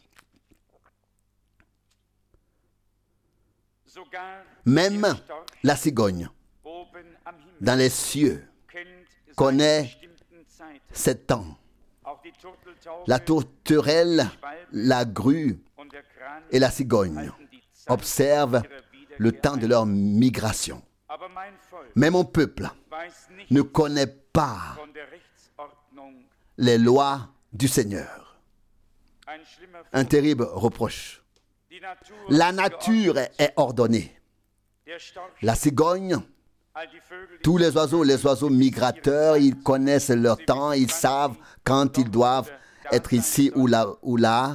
S1: Même la cigogne, dans les cieux, connaît sept temps. La tourterelle, la grue et la cigogne observent le temps de leur migration. Mais mon peuple ne connaît pas les lois du Seigneur. Un terrible reproche. La nature est ordonnée. La cigogne, tous les oiseaux, les oiseaux migrateurs, ils connaissent leur temps, ils savent quand ils doivent être ici ou là, ou là.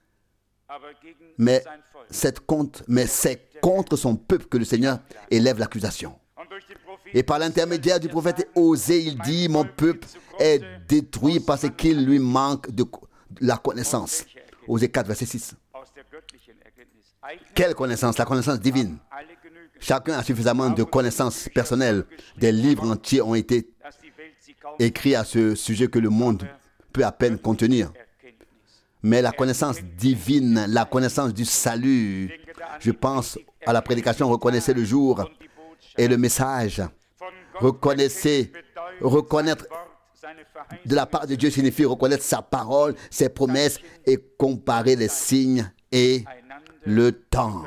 S1: Mais c'est contre, mais c'est contre son peuple que le Seigneur élève l'accusation. Et par l'intermédiaire du prophète Osée, il dit, mon peuple est détruit parce qu'il lui manque de la connaissance. Osée quatre, verset six. Quelle connaissance? La connaissance divine. Chacun a suffisamment de connaissances personnelles. Des livres entiers ont été écrits à ce sujet que le monde peut à peine contenir. Mais la connaissance divine, la connaissance du salut, je pense à la prédication, reconnaissez le jour et le message. Reconnaissez, reconnaître de la part de Dieu signifie reconnaître sa parole, ses promesses et comparer les signes et le temps.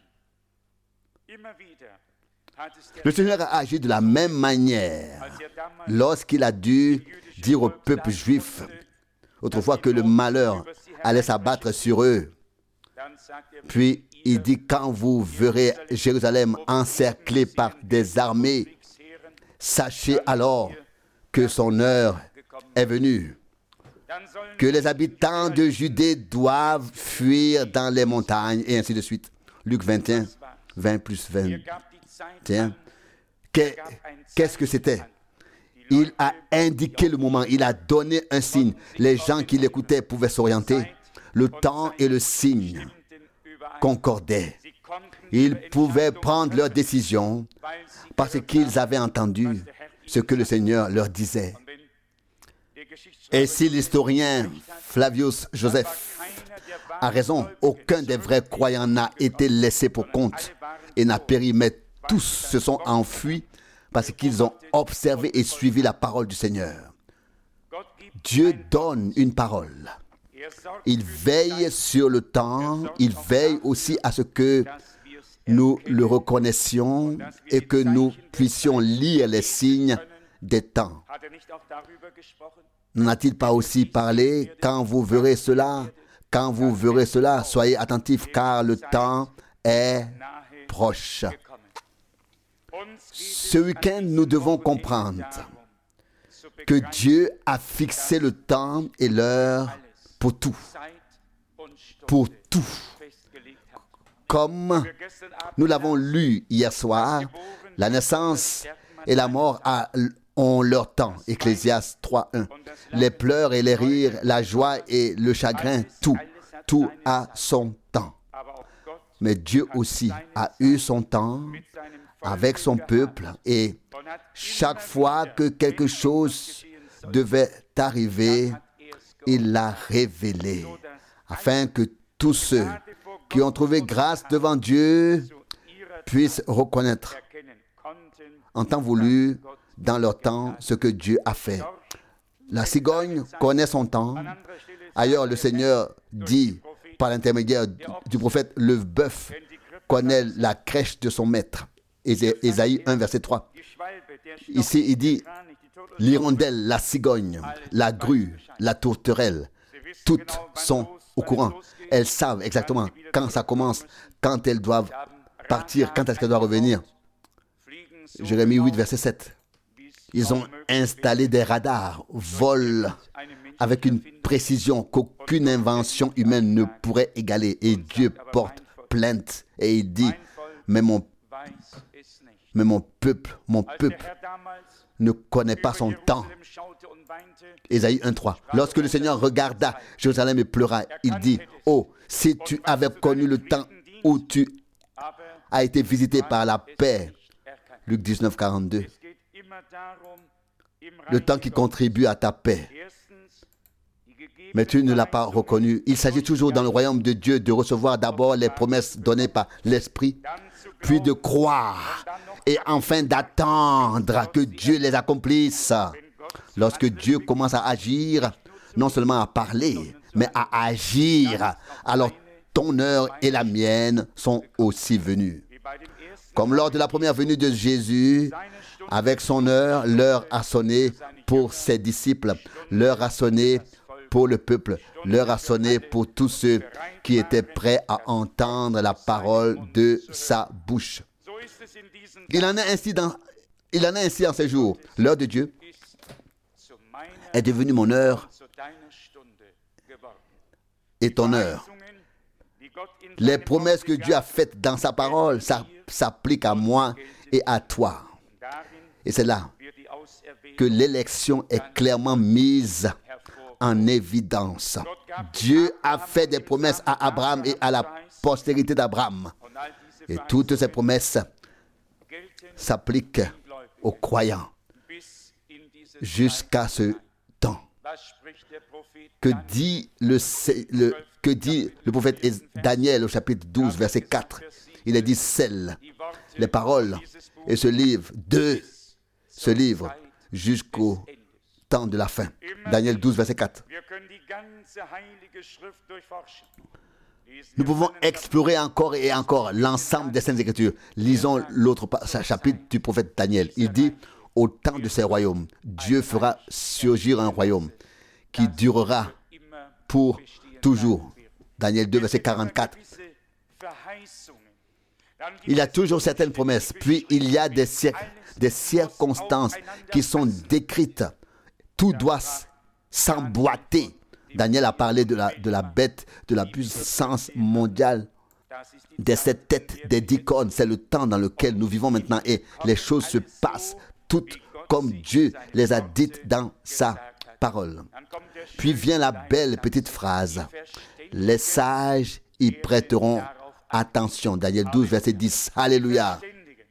S1: Le Seigneur a agi de la même manière lorsqu'il a dû dire au peuple juif autrefois que le malheur allait s'abattre sur eux. Puis il dit, quand vous verrez Jérusalem encerclée par des armées, sachez alors que son heure est venue, que les habitants de Judée doivent fuir dans les montagnes, et ainsi de suite. Luc vingt et un, vingt plus vingt et un. Qu'est-ce que c'était? Il a indiqué le moment, il a donné un signe. Les gens qui l'écoutaient pouvaient s'orienter. Le temps et le signe concordaient. Ils pouvaient prendre leurs décisions parce qu'ils avaient entendu ce que le Seigneur leur disait. Et si l'historien Flavius Joseph a raison, aucun des vrais croyants n'a été laissé pour compte et n'a péri, mais tous se sont enfuis parce qu'ils ont observé et suivi la parole du Seigneur. Dieu donne une parole. Il veille sur le temps, il veille aussi à ce que nous le reconnaissions et que nous puissions lire les signes des temps. N'en a-t-il pas aussi parlé? Quand vous verrez cela, quand vous verrez cela, soyez attentifs car le temps est proche. Ce week-end, nous devons comprendre que Dieu a fixé le temps et l'heure pour tout. Pour tout. Comme nous l'avons lu hier soir, la naissance et la mort ont leur temps. Ecclésiaste trois, un. Les pleurs et les rires, la joie et le chagrin, tout, tout a son temps. Mais Dieu aussi a eu son temps avec son peuple et chaque fois que quelque chose devait arriver, il l'a révélé afin que tous ceux qui ont trouvé grâce devant Dieu puissent reconnaître en temps voulu dans leur temps ce que Dieu a fait. La cigogne connaît son temps. Ailleurs, le Seigneur dit par l'intermédiaire du prophète, le bœuf connaît la crèche de son maître. Ésaïe un, verset trois. Ici, il dit, l'hirondelle, la cigogne, la grue, la tourterelle, toutes sont au courant. Elles savent exactement quand ça commence, quand elles doivent partir, quand est-ce qu'elles doivent revenir. Jérémie huit, verset sept. Ils ont installé des radars, volent avec une précision qu'aucune invention humaine ne pourrait égaler. Et Dieu porte plainte et il dit, mais mon Mais mon peuple, mon peuple ne connaît pas son temps. Ésaïe un, trois. Lorsque le Seigneur regarda Jérusalem et pleura, il dit, oh, si tu avais connu le temps où tu as été visité par la paix. Luc dix-neuf, quarante-deux. Le temps qui contribue à ta paix. Mais tu ne l'as pas reconnu. Il s'agit toujours dans le royaume de Dieu de recevoir d'abord les promesses données par l'Esprit, puis de croire et enfin d'attendre que Dieu les accomplisse. Lorsque Dieu commence à agir, non seulement à parler, mais à agir, alors ton heure et la mienne sont aussi venues. Comme lors de la première venue de Jésus, avec son heure, l'heure a sonné pour ses disciples, l'heure a sonné pour le peuple, l'heure a sonné pour tous ceux qui étaient prêts à entendre la parole de sa bouche. Il en est ainsi dans, il en est ainsi en ces jours. L'heure de Dieu est devenue mon heure et ton heure. Les promesses que Dieu a faites dans sa parole, ça s'applique à moi et à toi. Et c'est là que l'élection est clairement mise en évidence. Dieu a fait des promesses à Abraham et à la postérité d'Abraham. Et toutes ces promesses s'appliquent aux croyants jusqu'à ce temps. Que dit le, le, que dit le prophète Daniel au chapitre douze, verset quatre? Il est dit, scelle les paroles et ce livre, de ce livre jusqu'au temps de la fin. Daniel douze, verset quatre. Nous pouvons explorer encore et encore l'ensemble des Saintes Écritures. Lisons l'autre chapitre du prophète Daniel. Il dit, au temps de ces royaumes, Dieu fera surgir un royaume qui durera pour toujours. Daniel deux, verset quarante-quatre. Il y a toujours certaines promesses, puis il y a des, cir- des circonstances qui sont décrites. Tout doit s'emboîter. Daniel a parlé de la, de la bête, de la puissance mondiale, des sept têtes, des dix cornes. C'est le temps dans lequel nous vivons maintenant et les choses se passent toutes comme Dieu les a dites dans sa parole. Puis vient la belle petite phrase. Les sages y prêteront attention. Daniel douze, verset dix. Alléluia.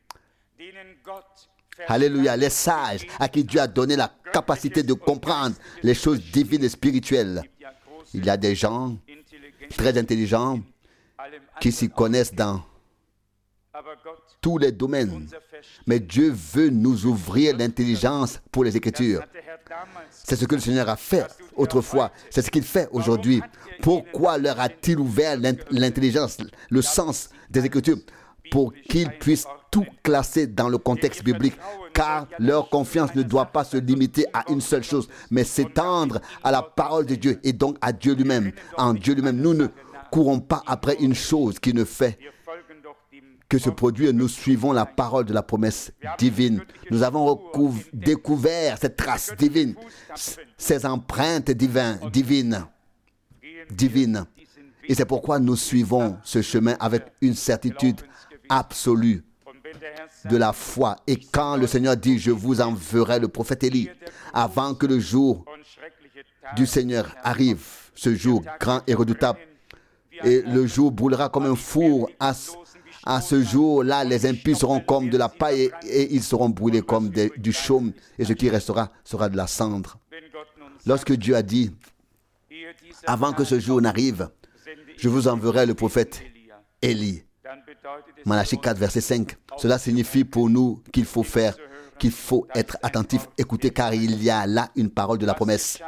S1: Alléluia. Les sages à qui Dieu a donné la capacité de comprendre les choses divines et spirituelles. Il y a des gens très intelligents qui s'y connaissent dans tous les domaines. Mais Dieu veut nous ouvrir l'intelligence pour les Écritures. C'est ce que le Seigneur a fait autrefois. C'est ce qu'il fait aujourd'hui. Pourquoi leur a-t-il ouvert l'intelligence, le sens des Écritures? Pour qu'ils puissent tout classer dans le contexte biblique. Car leur confiance ne doit pas se limiter à une seule chose, mais s'étendre à la parole de Dieu et donc à Dieu lui-même. En Dieu lui-même, nous ne courons pas après une chose qui ne fait que se produire. Nous suivons la parole de la promesse divine. Nous avons recouv- découvert cette trace divine, ces empreintes divines, divines, divines. Et c'est pourquoi nous suivons ce chemin avec une certitude absolue de la foi. Et quand le Seigneur dit, je vous enverrai le prophète Élie, avant que le jour du Seigneur arrive, ce jour grand et redoutable, et le jour brûlera comme un four, à, à ce jour-là, les impies seront comme de la paille et, et ils seront brûlés comme des, du chaume, et ce qui restera sera de la cendre. Lorsque Dieu a dit, avant que ce jour n'arrive, je vous enverrai le prophète Élie. Malachie quatre, verset cinq. Cela signifie pour nous qu'il faut faire, qu'il faut être attentif, écouter, car il y a là une parole de la promesse.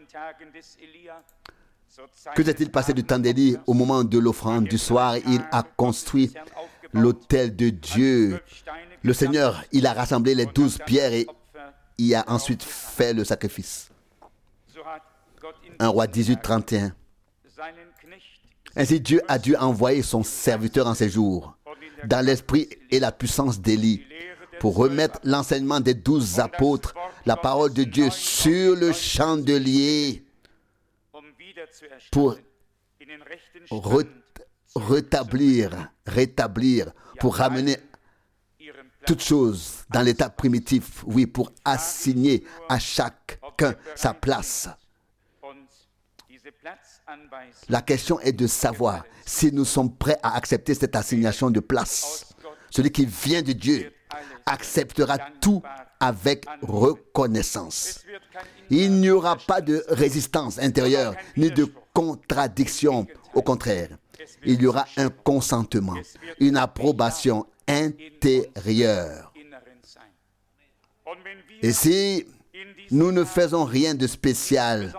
S1: Que s'est-il passé du temps d'Élie? Au moment de l'offrande du soir, il a construit l'autel de Dieu. Le Seigneur, il a rassemblé les douze pierres et il a ensuite fait le sacrifice. un roi dix-huit, trente et un. Ainsi, Dieu a dû envoyer son serviteur en ces jours, dans l'esprit et la puissance d'Élie, pour remettre l'enseignement des douze apôtres, la parole de Dieu sur le chandelier, pour re- rétablir, rétablir, pour ramener toutes choses dans l'état primitif, oui, pour assigner à chacun sa place. La question est de savoir si nous sommes prêts à accepter cette assignation de place. Celui qui vient de Dieu acceptera tout avec reconnaissance. Il n'y aura pas de résistance intérieure ni de contradiction. Au contraire, il y aura un consentement, une approbation intérieure. Et si nous ne faisons rien de spécial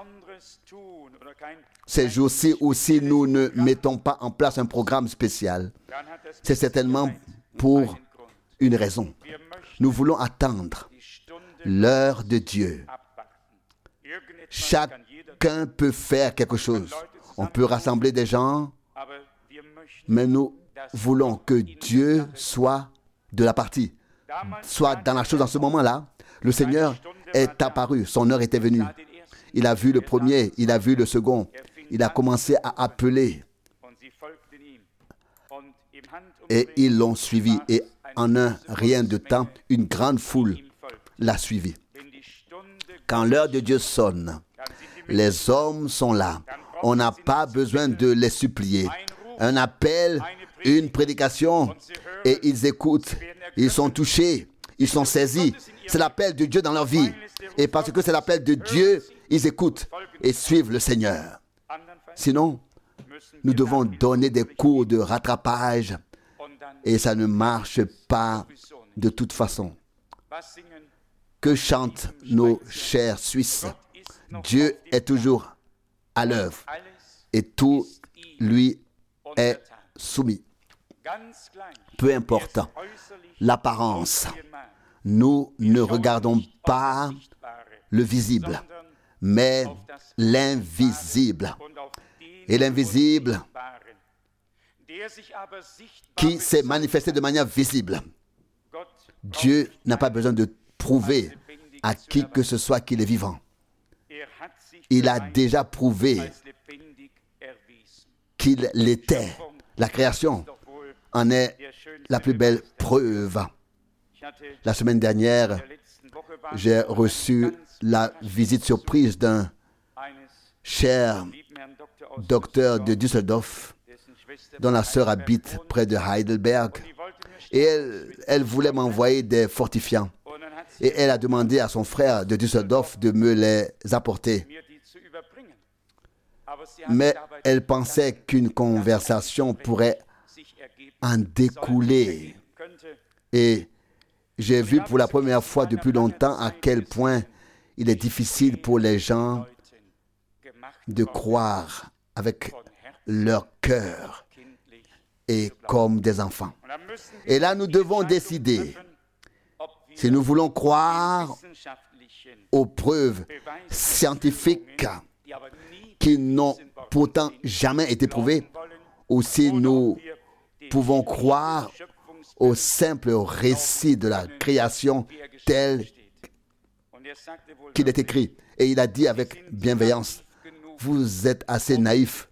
S1: ces jours-ci, ou si nous ne mettons pas en place un programme spécial, c'est certainement pour une raison. Nous voulons attendre l'heure de Dieu. Chacun peut faire quelque chose. On peut rassembler des gens, mais nous voulons que Dieu soit de la partie, soit dans la chose en ce moment-là. Le Seigneur est apparu, son heure était venue. Il a vu le premier, il a vu le second. Il a commencé à appeler. Et ils l'ont suivi. Et en un rien de temps, une grande foule l'a suivi. Quand l'heure de Dieu sonne, les hommes sont là. On n'a pas besoin de les supplier. Un appel, une prédication, et ils écoutent. Ils sont touchés, ils sont saisis. C'est l'appel de Dieu dans leur vie. Et parce que c'est l'appel de Dieu, ils écoutent et suivent le Seigneur. Sinon, nous devons donner des cours de rattrapage et ça ne marche pas de toute façon. Que chantent nos chers Suisses? Dieu est toujours à l'œuvre et tout lui est soumis. Peu importe l'apparence, nous ne regardons pas le visible, mais l'invisible. Et l'invisible qui s'est manifesté de manière visible. Dieu n'a pas besoin de prouver à qui que ce soit qu'il est vivant. Il a déjà prouvé qu'il l'était. La création en est la plus belle preuve. La semaine dernière, j'ai reçu la visite surprise d'un cher docteur de Düsseldorf, dont la sœur habite près de Heidelberg. Et elle, elle voulait m'envoyer des fortifiants. Et elle a demandé à son frère de Düsseldorf de me les apporter. Mais elle pensait qu'une conversation pourrait en découler. Et j'ai vu pour la première fois depuis longtemps à quel point il est difficile pour les gens de croire avec leur cœur et comme des enfants. Et là, nous devons décider si nous voulons croire aux preuves scientifiques qui n'ont pourtant jamais été prouvées, ou si nous pouvons croire au simple récit de la création tel qu'il est écrit. Et il a dit avec bienveillance, vous êtes assez naïfs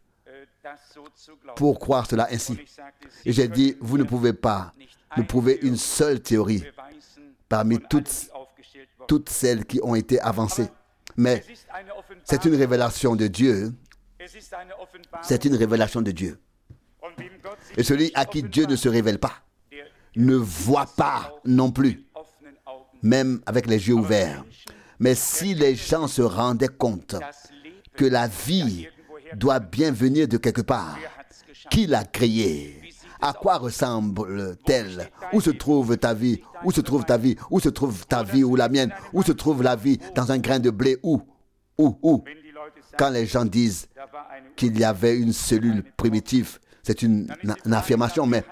S1: pour croire cela ainsi. Et j'ai dit, vous ne pouvez pas nous prouver une seule théorie parmi toutes, toutes celles qui ont été avancées. Mais c'est une révélation de Dieu. C'est une révélation de Dieu. Et celui à qui Dieu ne se révèle pas, ne voit pas non plus, même avec les yeux ouverts. Mais si les gens se rendaient compte que la vie doit bien venir de quelque part, qui l'a créée? À quoi ressemble-t-elle? Où se trouve ta vie? Où se trouve ta vie? Où se trouve ta vie ou la mienne? Où se trouve la vie dans un grain de blé? Où? Où? Où? Quand les gens disent qu'il y avait une cellule primitive, c'est une, une affirmation, mais,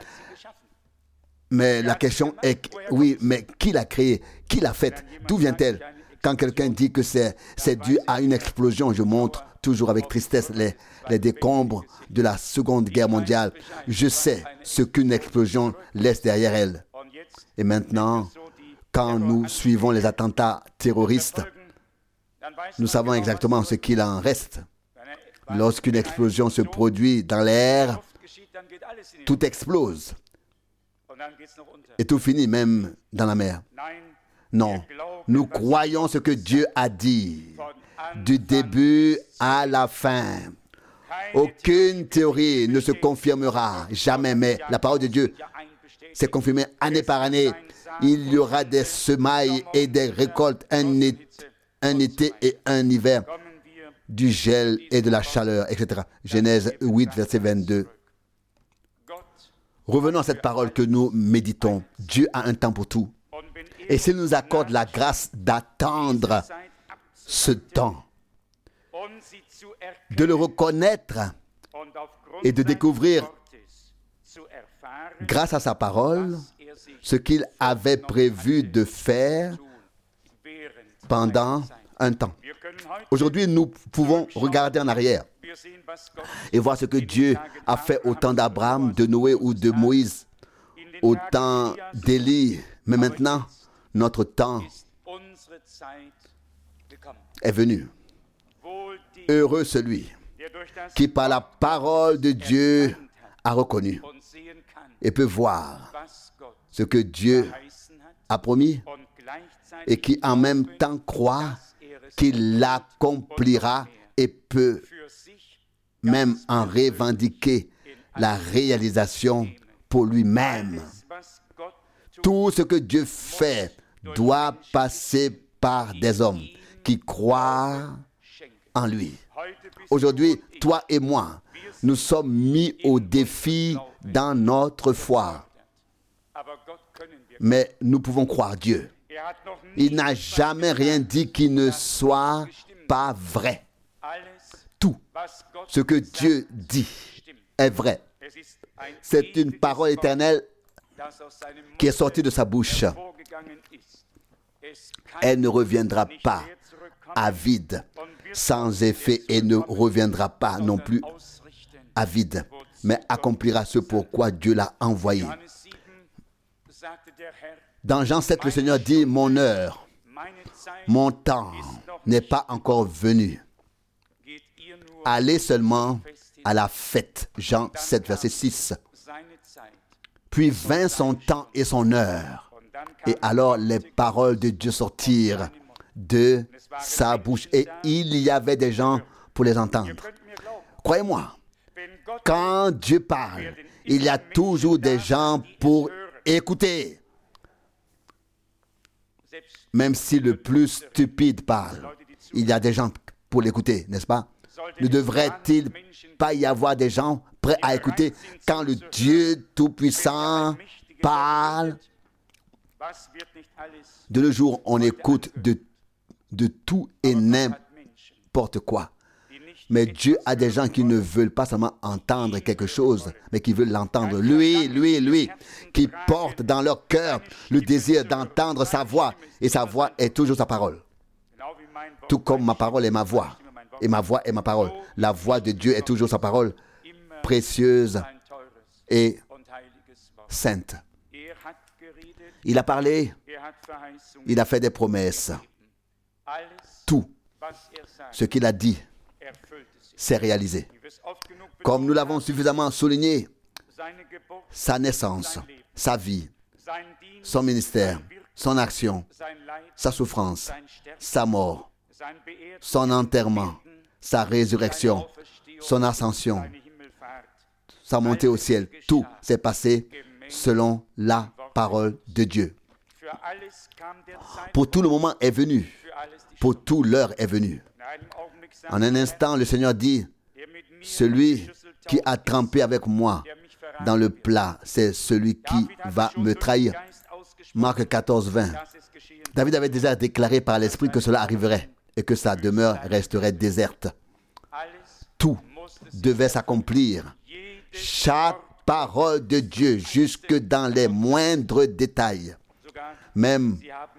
S1: mais la question est, oui, mais qui l'a créée? Qui l'a faite? D'où vient-elle? Quand quelqu'un dit que c'est, c'est dû à une explosion, je montre toujours avec tristesse les, les décombres de la Seconde Guerre mondiale. Je sais ce qu'une explosion laisse derrière elle. Et maintenant, quand nous suivons les attentats terroristes, nous savons exactement ce qu'il en reste. Lorsqu'une explosion se produit dans l'air, tout explose. Et tout finit même dans la mer. Non, nous croyons ce que Dieu a dit du début à la fin. Aucune théorie ne se confirmera jamais, mais la parole de Dieu s'est confirmée année par année. Il y aura des semailles et des récoltes, un été, un été et un hiver, du gel et de la chaleur, et cetera. Genèse huit, verset vingt-deux. Revenons à cette parole que nous méditons. Dieu a un temps pour tout. Et s'il nous accorde la grâce d'attendre ce temps, de le reconnaître et de découvrir, grâce à sa parole, ce qu'il avait prévu de faire pendant un temps. Aujourd'hui, nous pouvons regarder en arrière et voir ce que Dieu a fait au temps d'Abraham, de Noé ou de Moïse, au temps d'Élie. Mais maintenant, notre temps est venu. Heureux celui qui, par la parole de Dieu, a reconnu et peut voir ce que Dieu a promis et qui en même temps croit qu'il l'accomplira et peut même en revendiquer la réalisation pour lui-même. Tout ce que Dieu fait doit passer par des hommes qui croient en lui. Aujourd'hui, toi et moi, nous sommes mis au défi dans notre foi. Mais nous pouvons croire Dieu. Il n'a jamais rien dit qui ne soit pas vrai. Tout ce que Dieu dit est vrai. C'est une parole éternelle qui est sortie de sa bouche. Elle ne reviendra pas à vide, sans effet, et ne reviendra pas non plus à vide, mais accomplira ce pourquoi Dieu l'a envoyé. Dans Jean sept, le Seigneur dit, « Mon heure, mon temps n'est pas encore venu. Allez seulement à la fête. » Jean sept, verset six. Puis vint son temps et son heure. Et alors les paroles de Dieu sortirent de sa bouche. Et il y avait des gens pour les entendre. Croyez-moi, quand Dieu parle, il y a toujours des gens pour écouter. Même si le plus stupide parle, il y a des gens pour l'écouter, n'est-ce pas? Ne devrait-il pas y avoir des gens prêts à écouter quand le Dieu Tout-Puissant parle? De nos jours, on écoute de, de tout et n'importe quoi. Mais Dieu a des gens qui ne veulent pas seulement entendre quelque chose, mais qui veulent l'entendre. Lui, lui, lui, qui portent dans leur cœur le désir d'entendre sa voix. Et sa voix est toujours sa parole. Tout comme ma parole est ma voix. Et ma voix est ma parole. La voix de Dieu est toujours sa parole, précieuse et sainte. Il a parlé, il a fait des promesses. Tout ce qu'il a dit s'est réalisé. Comme nous l'avons suffisamment souligné, sa naissance, sa vie, son ministère, son action, sa souffrance, sa mort, son enterrement, sa résurrection, son ascension, sa montée au ciel, tout s'est passé selon la parole de Dieu. Pour tout le moment est venu, pour tout l'heure est venue. En un instant, le Seigneur dit, « Celui qui a trempé avec moi dans le plat, c'est celui qui va me trahir. » Marc quatorze, vingt. David avait déjà déclaré par l'Esprit que cela arriverait et que sa demeure resterait déserte. Tout devait s'accomplir. Chaque parole de Dieu, jusque dans les moindres détails. Même,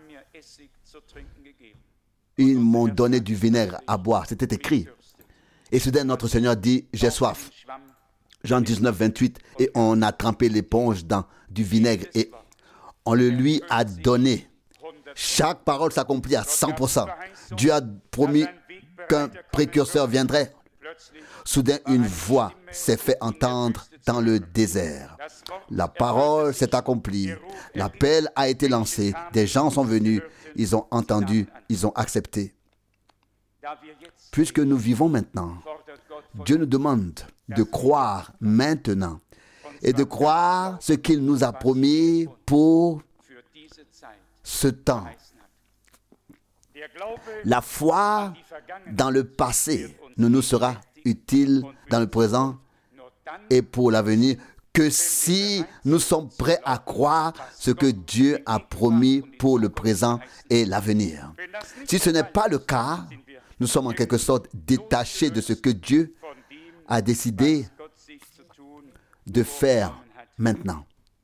S1: ils m'ont donné du vinaigre à boire. C'était écrit. Et soudain, notre Seigneur dit, « J'ai soif. » Jean dix-neuf, vingt-huit. Et on a trempé l'éponge dans du vinaigre et on le lui a donné. Chaque parole s'accomplit à cent pour cent. Dieu a promis qu'un précurseur viendrait. Soudain, une voix s'est fait entendre dans le désert. La parole s'est accomplie. L'appel a été lancé. Des gens sont venus. Ils ont entendu. Ils ont accepté. Puisque nous vivons maintenant, Dieu nous demande de croire maintenant et de croire ce qu'il nous a promis pour ce temps. La foi dans le passé ne nous sera utile dans le présent et pour l'avenir que si nous sommes prêts à croire ce que Dieu a promis pour le présent et l'avenir. Si ce n'est pas le cas, nous sommes en quelque sorte détachés de ce que Dieu a décidé de faire maintenant.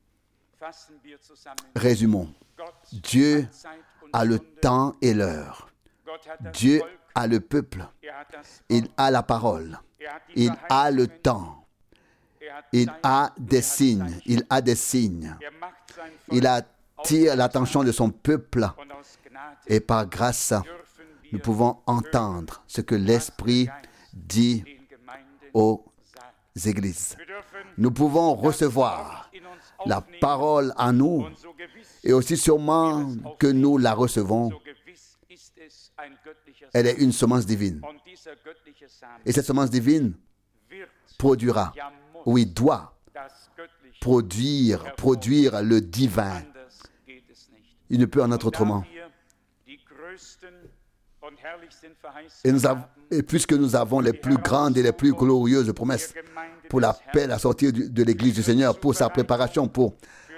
S1: Résumons. Dieu a le temps et l'heure. Dieu a le peuple. Il a la parole. Il a le temps. Il a des signes. Il a des signes. Il attire l'attention de son peuple. Et par grâce, nous pouvons entendre ce que l'Esprit dit aux églises. Nous pouvons recevoir la parole en nous et aussi sûrement que nous la recevons. Elle est une semence divine. Et cette semence divine produira, oui, doit produire, produire le divin. Il ne peut en être autrement. Et, nous avons, et puisque nous avons les plus grandes et les plus glorieuses promesses pour l'appel à sortir de l'Église du Seigneur, pour sa préparation, pour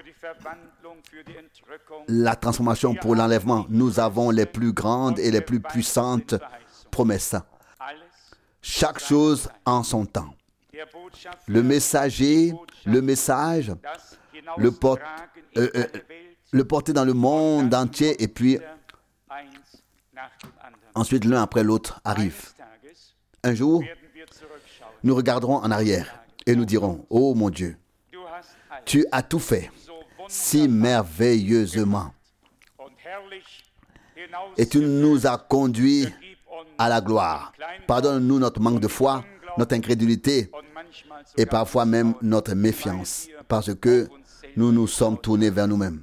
S1: la transformation, pour l'enlèvement, nous avons les plus grandes et les plus puissantes promesses. Chaque chose en son temps. Le messager, le message, le, porte, euh, euh, le porter dans le monde entier et puis ensuite l'un après l'autre arrive. Un jour, nous regarderons en arrière et nous dirons, « Oh mon Dieu, tu as tout fait si merveilleusement et tu nous as conduits à la gloire. Pardonne-nous notre manque de foi, notre incrédulité et parfois même notre méfiance parce que nous nous sommes tournés vers nous-mêmes.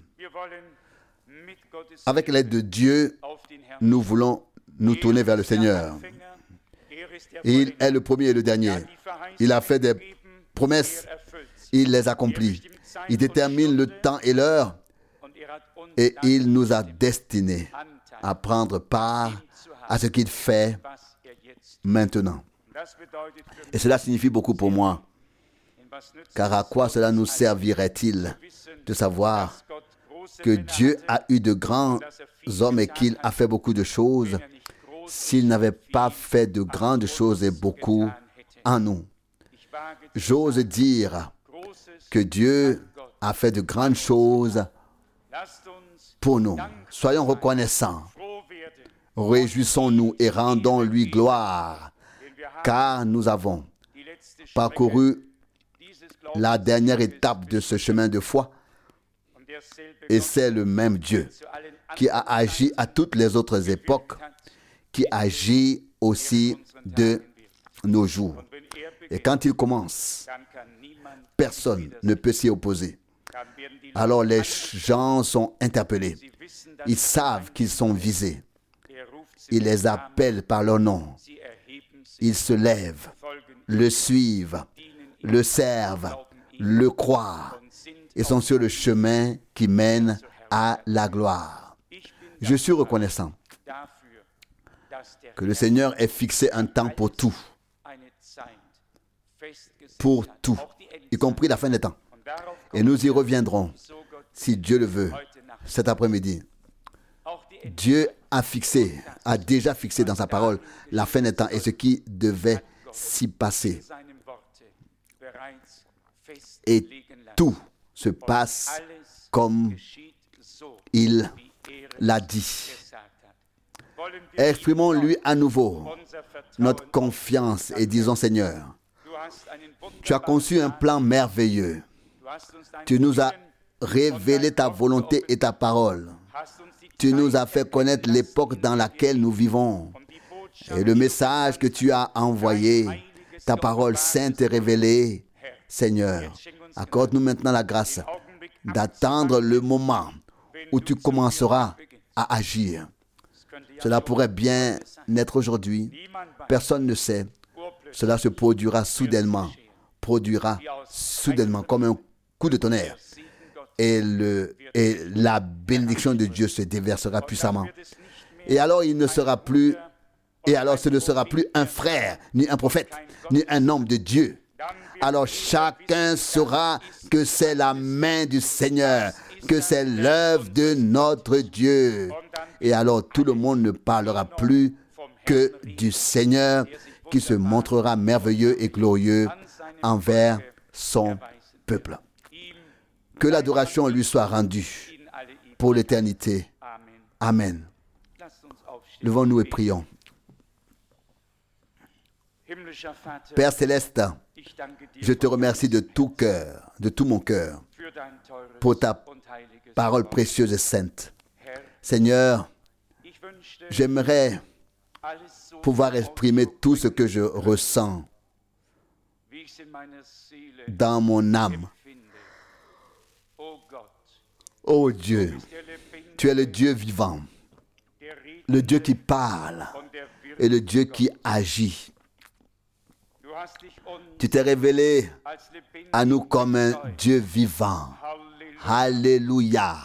S1: Avec l'aide de Dieu, nous voulons nous tourner vers le Seigneur. Il est le premier et le dernier. Il a fait des promesses, il les accomplit. Il détermine le temps et l'heure et il nous a destinés à prendre part à ce qu'il fait maintenant. Et cela signifie beaucoup pour moi. Car à quoi cela nous servirait-il de savoir que Dieu a eu de grands hommes et qu'il a fait beaucoup de choses s'il n'avait pas fait de grandes choses et beaucoup en nous? J'ose dire que Dieu a fait de grandes choses pour nous. Soyons reconnaissants. Réjouissons-nous et rendons-lui gloire, car nous avons parcouru la dernière étape de ce chemin de foi. Et c'est le même Dieu qui a agi à toutes les autres époques, qui agit aussi de nos jours. Et quand il commence, personne ne peut s'y opposer. Alors les gens sont interpellés. Ils savent qu'ils sont visés. Il les appelle par leur nom. Ils se lèvent, le suivent, le servent, le croient et sont sur le chemin qui mène à la gloire. Je suis reconnaissant que le Seigneur ait fixé un temps pour tout. Pour tout, y compris la fin des temps. Et nous y reviendrons, si Dieu le veut, cet après-midi. Dieu a fixé, a déjà fixé dans sa parole la fin des temps et ce qui devait s'y passer. Et tout se passe comme il l'a dit. Exprimons-lui à nouveau notre confiance et disons, Seigneur, tu as conçu un plan merveilleux. Tu nous as révélé ta volonté et ta parole. Tu nous as fait connaître l'époque dans laquelle nous vivons. Et le message que tu as envoyé, ta parole sainte et révélée, Seigneur, accorde-nous maintenant la grâce d'attendre le moment où tu commenceras à agir. Cela pourrait bien être aujourd'hui. Personne ne sait. Cela se produira soudainement. Produira soudainement comme un coup de tonnerre. Et, le, et la bénédiction de Dieu se déversera puissamment. Et alors il ne sera plus, et alors ce ne sera plus un frère, ni un prophète, ni un homme de Dieu. Alors chacun saura que c'est la main du Seigneur, que c'est l'œuvre de notre Dieu. Et alors tout le monde ne parlera plus que du Seigneur qui se montrera merveilleux et glorieux envers son peuple. Que l'adoration lui soit rendue pour l'éternité. Amen. Levons-nous et prions. Père céleste, je te remercie de tout cœur, de tout mon cœur, pour ta parole précieuse et sainte. Seigneur, j'aimerais pouvoir exprimer tout ce que je ressens dans mon âme. Ô Dieu, tu es le Dieu vivant, le Dieu qui parle et le Dieu qui agit. Tu t'es révélé à nous comme un Dieu vivant. Alléluia.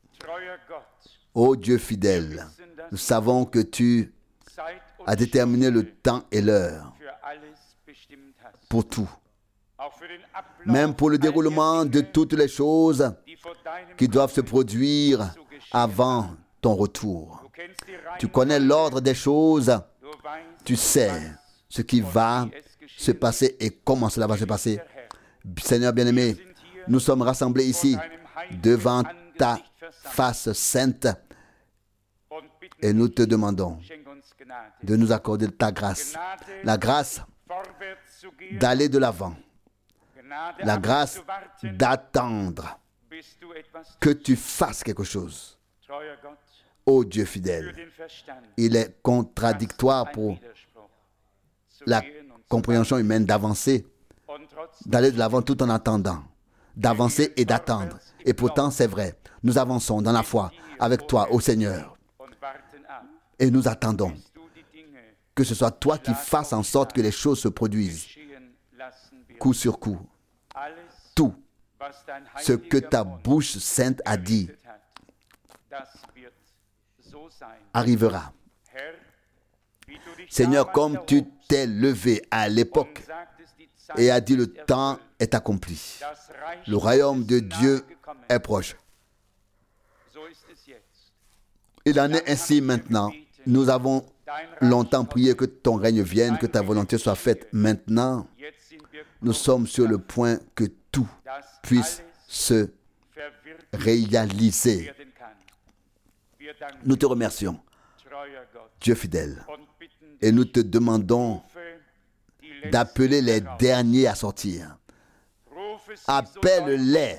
S1: Ô Dieu fidèle, nous savons que tu as déterminé le temps et l'heure pour tout. Même pour le déroulement de toutes les choses qui doivent se produire avant ton retour. Tu connais l'ordre des choses, tu sais ce qui va se passer et comment cela va se passer. Seigneur bien-aimé, nous sommes rassemblés ici devant ta face sainte et nous te demandons de nous accorder ta grâce. La grâce d'aller de l'avant. La grâce d'attendre que tu fasses quelque chose. Ô Dieu fidèle, il est contradictoire pour la compréhension humaine d'avancer, d'aller de l'avant tout en attendant, d'avancer et d'attendre. Et pourtant, c'est vrai, nous avançons dans la foi avec toi, ô Seigneur, et nous attendons que ce soit toi qui fasses en sorte que les choses se produisent, coup sur coup. Tout ce que ta bouche sainte a dit arrivera. Seigneur, comme tu t'es levé à l'époque et a dit le temps est accompli. Le royaume de Dieu est proche. Il en est ainsi maintenant. Nous avons longtemps prié que ton règne vienne, que ta volonté soit faite. Maintenant, nous sommes sur le point que tout puisse se réaliser. Nous te remercions, Dieu fidèle, et nous te demandons d'appeler les derniers à sortir. Appelle-les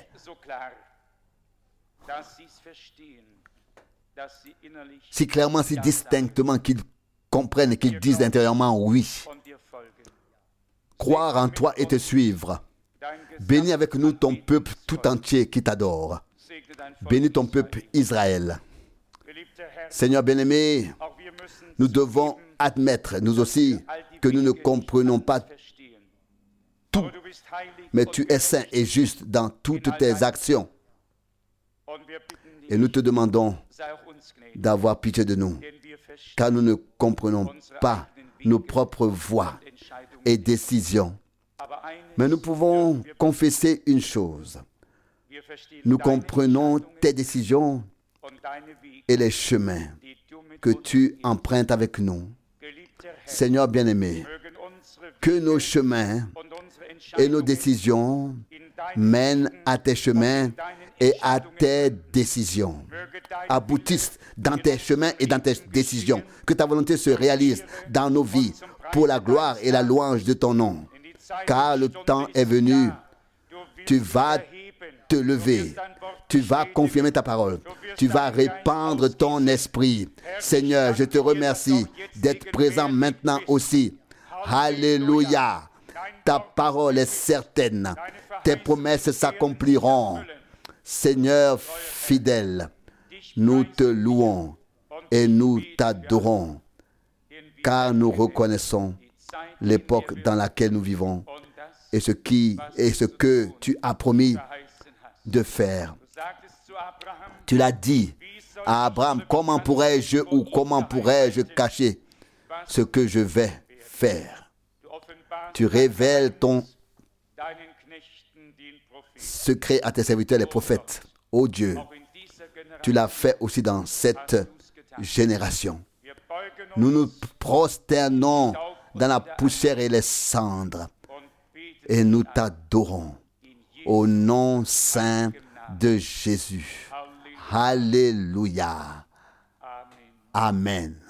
S1: si clairement, si distinctement qu'ils comprennent et qu'ils disent intérieurement oui. Croire en toi et te suivre. Bénis avec nous ton peuple tout entier qui t'adore. Bénis ton peuple Israël. Seigneur bien-aimé, nous devons admettre, nous aussi, que nous ne comprenons pas tout, mais tu es saint et juste dans toutes tes actions. Et nous te demandons d'avoir pitié de nous, car nous ne comprenons pas nos propres voies et décisions. Mais nous pouvons confesser une chose. Nous comprenons tes décisions et les chemins que tu empruntes avec nous. Seigneur bien-aimé, que nos chemins et nos décisions mènent à tes chemins et à tes décisions. Aboutissent dans tes chemins et dans tes décisions. Que ta volonté se réalise dans nos vies pour la gloire et la louange de ton nom. Car le temps est venu. Tu vas te lever. Tu vas confirmer ta parole. Tu vas répandre ton esprit. Seigneur, je te remercie d'être présent maintenant aussi. Alléluia. Ta parole est certaine. Tes promesses s'accompliront. Seigneur fidèle, nous te louons et nous t'adorons, car nous reconnaissons l'époque dans laquelle nous vivons et ce qui et ce que tu as promis de faire. Tu l'as dit à Abraham, comment pourrais-je ou comment pourrais-je cacher ce que je vais faire? Tu révèles ton secret à tes serviteurs les prophètes. Ô Dieu, tu l'as fait aussi dans cette génération. Nous nous prosternons dans la poussière et les cendres et nous t'adorons au nom saint de Jésus. Alléluia. Amen.